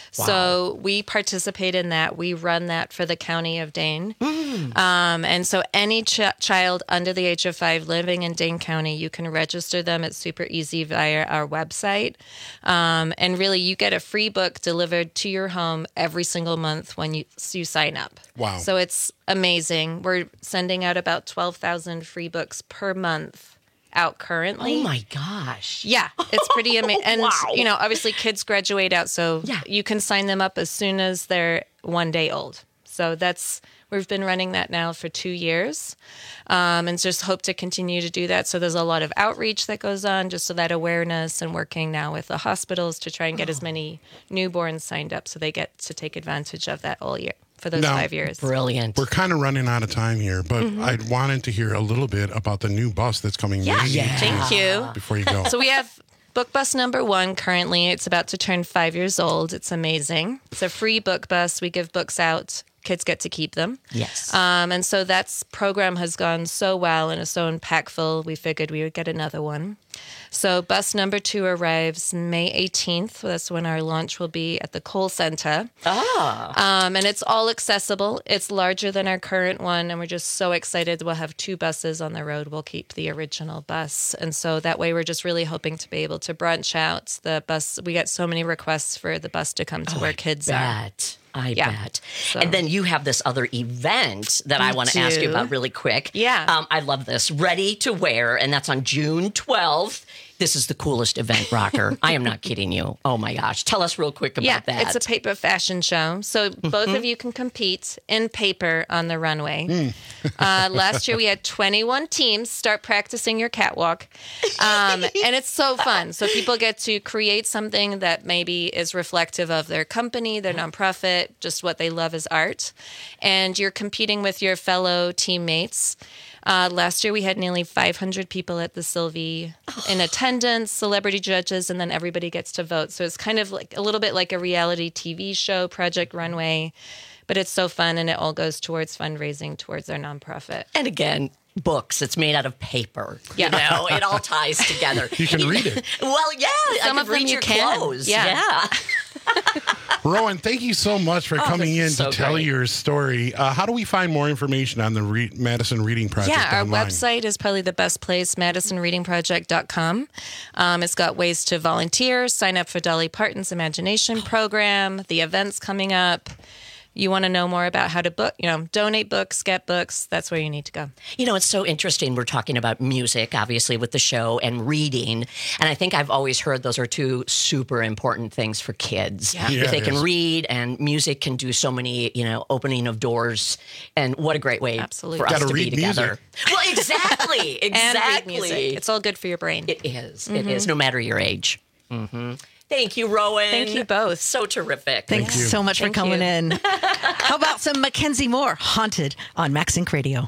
[SPEAKER 4] So we participate in that. We run that for the county of Dane. Um, and so any ch- child under the age of five living in Dane County, you can register them. It's super easy via our website. Um, and really, you get a free book delivered to your home every single month when you, you sign up.
[SPEAKER 16] Wow.
[SPEAKER 4] So it's amazing. We're sending out about twelve thousand free books per month out currently.
[SPEAKER 8] Oh, my gosh.
[SPEAKER 4] Yeah, it's pretty amazing. And,
[SPEAKER 8] Wow.
[SPEAKER 4] you know, obviously kids graduate out, so
[SPEAKER 8] Yeah.
[SPEAKER 4] you can sign them up as soon as they're one day old. So that's, we've been running that now for two years um, and just hope to continue to do that. So there's a lot of outreach that goes on, just so that awareness, and working now with the hospitals to try and get as many newborns signed up so they get to take advantage of that all year for those
[SPEAKER 16] Now,
[SPEAKER 4] five years.
[SPEAKER 8] Brilliant.
[SPEAKER 16] We're kind of running out of time here, but
[SPEAKER 4] Mhm.
[SPEAKER 16] I wanted to hear a little bit about the new bus that's coming.
[SPEAKER 4] Yeah,
[SPEAKER 16] May eighteenth
[SPEAKER 4] thank you.
[SPEAKER 16] Before you go.
[SPEAKER 4] So we have book bus number one currently. It's about to turn five years old. It's amazing. It's a free book bus. We give books out. Kids get to keep them.
[SPEAKER 8] Yes.
[SPEAKER 4] Um, and so that program has gone so well and is so impactful. We figured we would get another one. So bus number two arrives May eighteenth. That's when our launch will be at the Kohl Center.
[SPEAKER 8] Ah.
[SPEAKER 4] Um, and it's all accessible. It's larger than our current one, and we're just so excited. We'll have two buses on the road. We'll keep the original bus. And so that way we're just really hoping to be able to branch out the bus. We get so many requests for the bus to come to
[SPEAKER 8] Oh,
[SPEAKER 4] where
[SPEAKER 8] I
[SPEAKER 4] kids
[SPEAKER 8] bet.
[SPEAKER 4] are.
[SPEAKER 8] I
[SPEAKER 4] Yeah.
[SPEAKER 8] bet.
[SPEAKER 4] So-
[SPEAKER 8] And then you have this other event that I
[SPEAKER 4] We
[SPEAKER 8] want to ask you
[SPEAKER 4] do.
[SPEAKER 8] about really quick.
[SPEAKER 4] Yeah.
[SPEAKER 8] Um, I love this. Ready to Wear, and that's on June twelfth. This is the coolest event, Rocker. I am not kidding you. Oh my gosh. Tell us real quick about
[SPEAKER 4] yeah,
[SPEAKER 8] that.
[SPEAKER 4] it's a paper fashion show. So both of you can compete in paper on the runway. Uh, last year we had twenty-one teams. Start practicing your catwalk. Um, and it's so fun. So people get to create something that maybe is reflective of their company, their nonprofit, just what they love is art. And you're competing with your fellow teammates. Uh, last year, we had nearly five hundred people at the Sylvie in attendance, celebrity judges, and then everybody gets to vote. So it's kind of like a little bit like a reality T V show, Project Runway, but it's so fun, and it all goes towards fundraising towards our nonprofit.
[SPEAKER 8] And again, books. It's made out of paper.
[SPEAKER 4] Yeah.
[SPEAKER 8] You know, it all ties together.
[SPEAKER 16] You can read it.
[SPEAKER 8] Well, yeah.
[SPEAKER 4] Some
[SPEAKER 8] I
[SPEAKER 4] of
[SPEAKER 8] can
[SPEAKER 4] them
[SPEAKER 8] read
[SPEAKER 4] you
[SPEAKER 8] your
[SPEAKER 4] can.
[SPEAKER 8] clothes.
[SPEAKER 4] Yeah.
[SPEAKER 8] yeah.
[SPEAKER 16] Rowan, thank you so much for
[SPEAKER 8] Oh,
[SPEAKER 16] coming in
[SPEAKER 8] this is
[SPEAKER 16] to
[SPEAKER 8] so
[SPEAKER 16] tell
[SPEAKER 8] great.
[SPEAKER 16] your story. Uh, how do we find more information on the Re- Madison Reading Project
[SPEAKER 4] Yeah, our
[SPEAKER 16] online?
[SPEAKER 4] website is probably the best place, madison reading project dot com. Um, it's got ways to volunteer, sign up for Dolly Parton's Imagination program, the events coming up. You want to know more about how to book, you know, donate books, get books, that's where you need to go.
[SPEAKER 8] You know, it's so interesting. We're talking about music, obviously, with the show and reading. And I think I've always heard those are two super important things for kids.
[SPEAKER 4] Yeah.
[SPEAKER 16] Yeah,
[SPEAKER 8] if they
[SPEAKER 16] it
[SPEAKER 8] can
[SPEAKER 16] is.
[SPEAKER 8] read, and music can do so many, you know, opening of doors. And what a great way
[SPEAKER 4] Absolutely.
[SPEAKER 8] for us
[SPEAKER 16] Gotta
[SPEAKER 8] to be
[SPEAKER 16] read
[SPEAKER 8] together. Well, exactly.
[SPEAKER 4] And read
[SPEAKER 8] exactly.
[SPEAKER 4] music. It's all good for your brain.
[SPEAKER 8] It is. It is, no matter your age. Mm-hmm. Thank you, Rowan.
[SPEAKER 4] Thank you both.
[SPEAKER 8] So terrific.
[SPEAKER 14] Thanks
[SPEAKER 16] you.
[SPEAKER 14] so much
[SPEAKER 4] Thank
[SPEAKER 14] for coming
[SPEAKER 4] you.
[SPEAKER 14] in. How about some Mackenzie Moore, Haunted, on Max Inc Radio?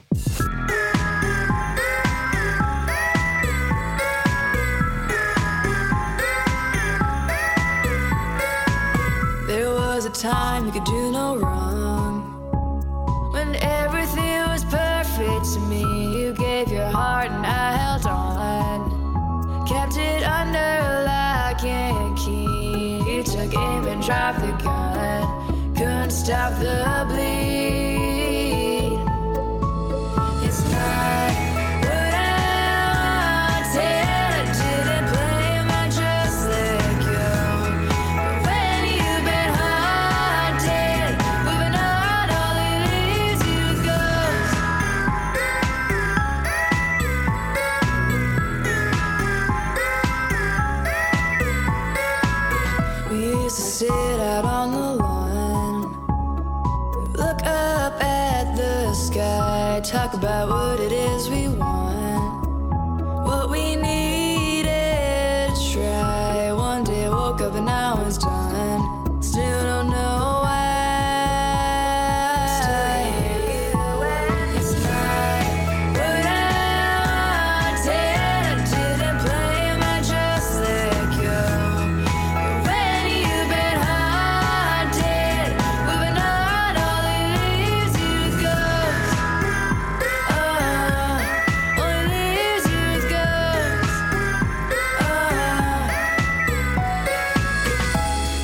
[SPEAKER 10] There was a time you could do no wrong. When everything was perfect to me, you gave your heart and I held on. Kept it under lock and key. You took aim and dropped the gun. Couldn't stop the bleed. It's not what I wanted. I didn't blame, I just let go. But when you've been haunted, moving on, all it leaves you is ghosts. We used to sit out on the lawn, look up at the sky, talk about what it is we want, what we needed to try. One day woke up and now it's done. Still don't know why. It's not what I wanted. I didn't blame, I just let go. But when you've been haunted, moving on, all it leaves you is ghosts. Oh, all it leaves you is ghosts. Oh.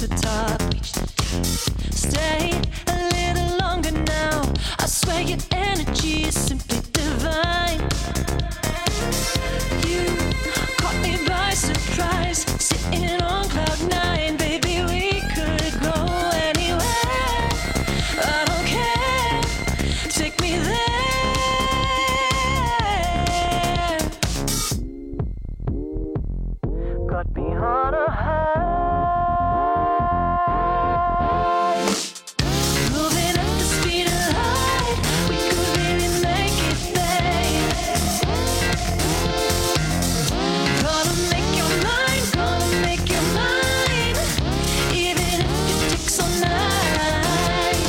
[SPEAKER 10] the top. Stay a little longer now. I swear your energy is simply divine. You caught me by surprise, sitting on cloud nine. Baby, we could go anywhere. I don't care. Take me there. Got me on a high. Moving at the speed of light. We could really make it, babe. Gonna make your mind, gonna make your mind. Even if it takes all night.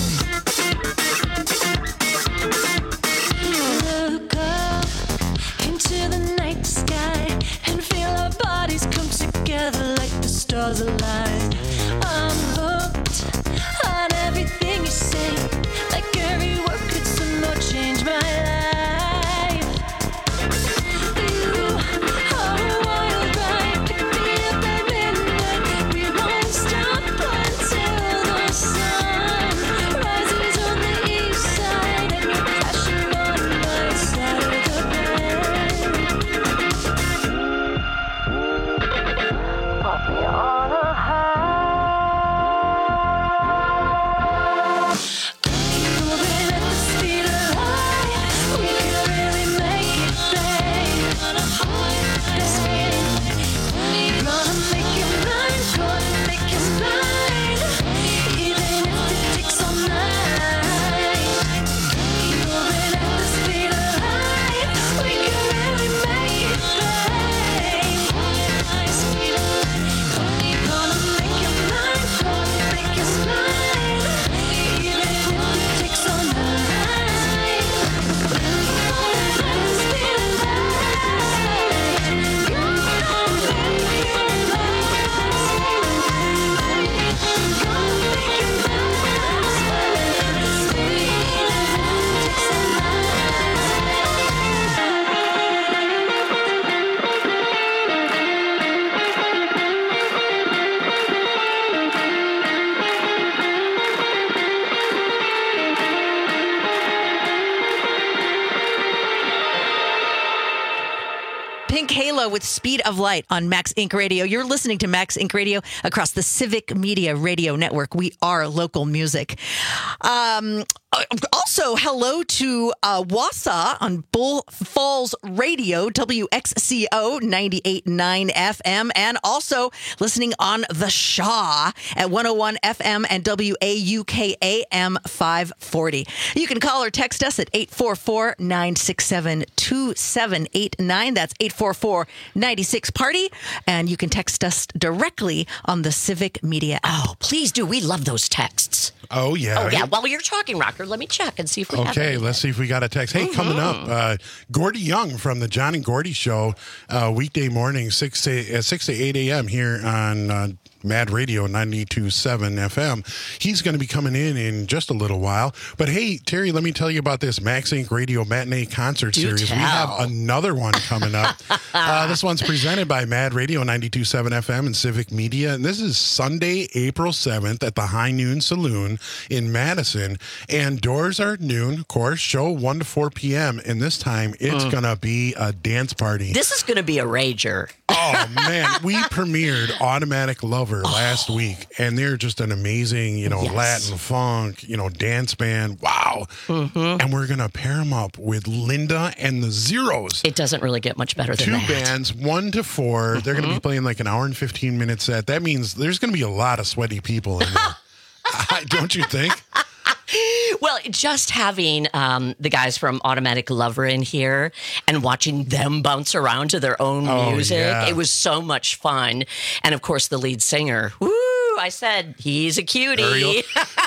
[SPEAKER 10] Look up into the night sky and feel our bodies come together like the stars align. I'm hooked on everything you say, like every word could somehow change my life. You are a wild ride, pick me up at midnight. We won't stop until the sun rises on the east side, and you're crashing on my side of the bed. Put me on a high. Moving at the speed of light, we could really make it, babe. Gonna make your mind, gonna make your mind. Even if it takes all night. Moving at the speed of light, we could really make it, babe. Speed of light, gonna make your mind, gonna make your mind. Even if it takes all night.
[SPEAKER 14] Pink Halo with Speed of Light on Max Inc Radio. You're listening to Max Inc Radio across the Civic Media Radio Network. We are local music. Um, also, hello to uh, Wausau on Bull Falls Radio, W X C O ninety-eight point nine F M, and also listening on The Shaw at one oh one F M and W A U K A M five forty. You can call or text us at eight four four, nine six seven, two seven eight nine. That's eight four four, nine six, party. And you can text us directly on the Civic Media app.
[SPEAKER 8] Oh, please do. We love those texts.
[SPEAKER 16] Oh, yeah.
[SPEAKER 8] Oh, yeah. While you're talking, Rocker, let me check and see if we have
[SPEAKER 16] Okay,
[SPEAKER 8] anything.
[SPEAKER 16] let's see if we got a text. Hey, coming up, uh, Gordy Young from the John and Gordy Show, uh, weekday morning, six to, uh, six to eight a.m. here on uh, Mad Radio ninety-two point seven F M. He's going to be coming in in just a little while. But hey, Terry, let me tell you about this Max Inc Radio Matinee Concert
[SPEAKER 8] Do
[SPEAKER 16] Series.
[SPEAKER 8] tell.
[SPEAKER 16] We have another one coming up. uh, this one's presented by Mad Radio ninety-two point seven F M and Civic Media. And this is Sunday, April seventh at the High Noon Saloon in Madison. And doors are at noon, of course. Show one to four p.m. And this time it's
[SPEAKER 8] Mm.
[SPEAKER 16] going to be a dance party.
[SPEAKER 8] This is going to be a rager.
[SPEAKER 16] Oh, man. We premiered Automatic Lover last week, and they're just an amazing, you know,
[SPEAKER 8] Yes.
[SPEAKER 16] Latin funk, you know, dance band. Wow.
[SPEAKER 8] Mm-hmm.
[SPEAKER 16] And we're going to pair them up with Linda and the Zeros.
[SPEAKER 8] It doesn't really get much better than
[SPEAKER 16] Two
[SPEAKER 8] that.
[SPEAKER 16] bands, one to four. They're going to be playing like an hour and fifteen minute set. That means there's going to be a lot of sweaty people in there. I- Don't you think?
[SPEAKER 8] Well, just having um, the guys from Automatic Lover in here and watching them bounce around to their own
[SPEAKER 16] Oh,
[SPEAKER 8] music,
[SPEAKER 16] yeah.
[SPEAKER 8] it was so much fun. And of course, the lead singer, woo, I said, he's a cutie.
[SPEAKER 16] Ariel.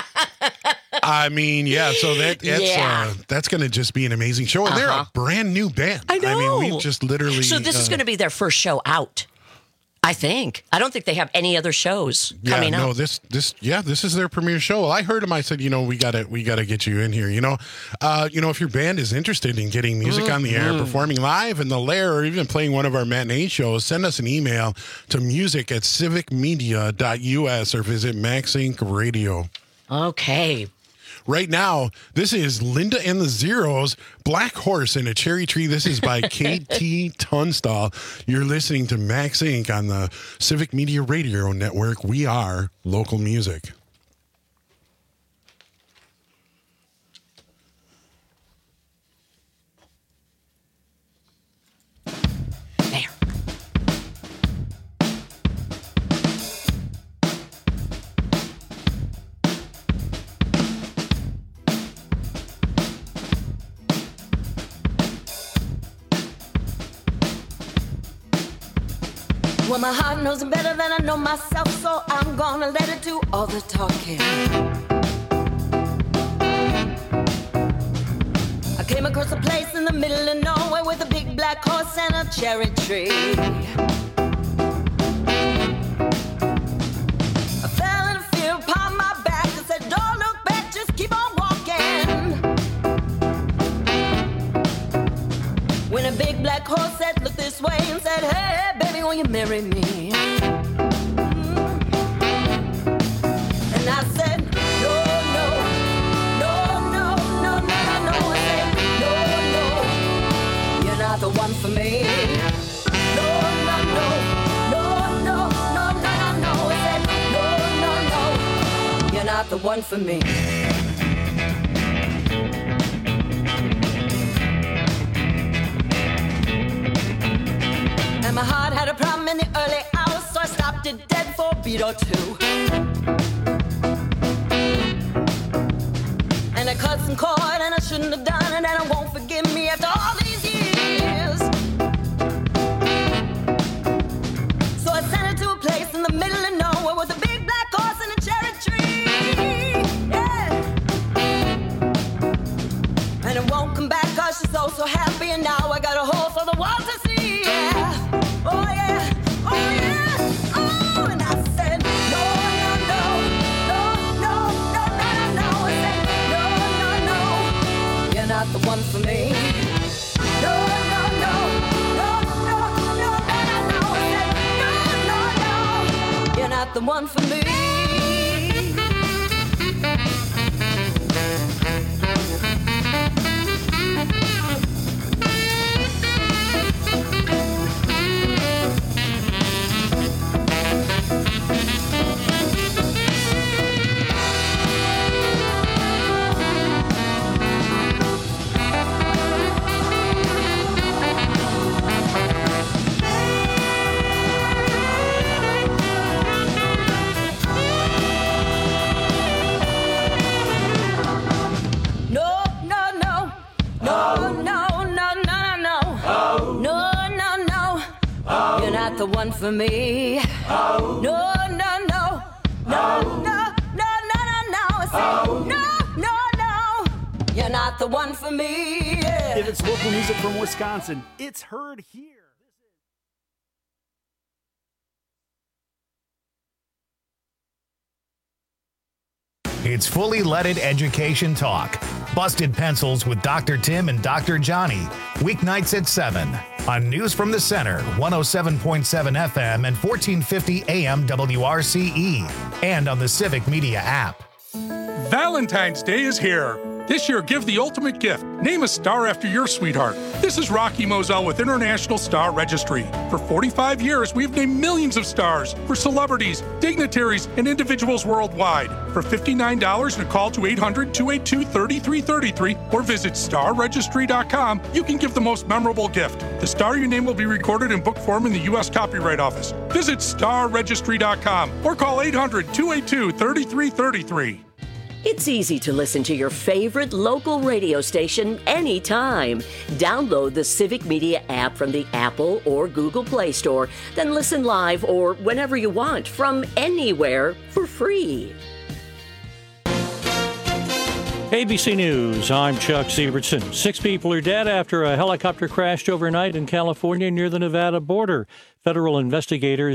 [SPEAKER 16] I mean, yeah. So that that's
[SPEAKER 8] Yeah.
[SPEAKER 16] uh, that's going to just be an amazing show, and they're
[SPEAKER 8] Uh-huh.
[SPEAKER 16] a brand new band.
[SPEAKER 8] I know.
[SPEAKER 16] I mean, we just literally.
[SPEAKER 8] So this is
[SPEAKER 16] uh,
[SPEAKER 8] going to be their first show out. I think. I don't think they have any other shows
[SPEAKER 16] Yeah,
[SPEAKER 8] coming
[SPEAKER 16] no,
[SPEAKER 8] up.
[SPEAKER 16] this this yeah, this is their premiere show. Well, I heard them. I said, you know, we gotta we gotta get you in here. You know, uh, you know, if your band is interested in getting music on the air,
[SPEAKER 8] Mhm.
[SPEAKER 16] performing live in the Lair, or even playing one of our matinee shows, send us an email to music at civic media dot u s or visit Max Inc Radio.
[SPEAKER 8] Okay.
[SPEAKER 16] Right now, this is Linda and the Zeros, Black Horse in a Cherry Tree. This is by K T Tunstall. You're listening to Max Incorporated on the Civic Media Radio Network. We are local music.
[SPEAKER 5] Well, my heart knows it better than I know myself, so I'm gonna let it do all the talking. I came across a place in the middle of nowhere with a big black horse and a cherry tree. I fell in fear upon my back and said, don't look back, just keep on walking. When a big black horse said, look this way, and said, hey, baby, will you marry me? And I said, no, no, no, no, no, no, no, no. I said, no, no, you're not the one for me. No, no, no, no, no, no, no, no, no. I said, no, no, no, you're not the one for me. And my heart had a problem in the early hours, so I stopped it dead for a beat or two. And I cut some cord and I shouldn't have done it, and I won't forgive me after all these years. So I sent her to a place in the middle of nowhere with a big black horse and a cherry tree. Yeah. And it won't come back cause she's so, so happy, and now I got a hole for the world to see. Yeah. Oh yeah, oh yeah, oh, and I said, no, no, no, no, no, no, no, no, I said, no, no, no, you're not the one for me. No, no, no, no, no, no, no, no, I said, no, no, no, you're not the one for me. The one for me. Oh. No, no, no, no, oh. no, no, no, no, no. I said, oh. no, no, no. You're not the one for me. Yeah.
[SPEAKER 18] If it's local music from Wisconsin, it's heard here.
[SPEAKER 1] It's Fully Leaded Education Talk. Busted Pencils with Doctor Tim and Doctor Johnny. Weeknights at seven on News from the Center, one oh seven point seven F M and fourteen fifty A M W R C E. And on the Civic Media app.
[SPEAKER 6] Valentine's Day is here. This year, give the ultimate gift. Name a star after your sweetheart. This is Rocky Moselle with International Star Registry. For forty-five years, we've named millions of stars for celebrities, dignitaries, and individuals worldwide. For fifty-nine dollars and a call to eight hundred, two eight two, three three three three or visit star registry dot com, you can give the most memorable gift. The star your name will be recorded in book form in the U S Copyright Office. Visit star registry dot com or call eight hundred, two eight two, three three three three.
[SPEAKER 23] It's easy to listen to your favorite local radio station anytime. Download the Civic Media app from the Apple or Google Play Store, then listen live or whenever you want from anywhere for free.
[SPEAKER 2] A B C News, I'm Chuck Sievertson. Six people are dead after a helicopter crashed overnight in California near the Nevada border. Federal investigators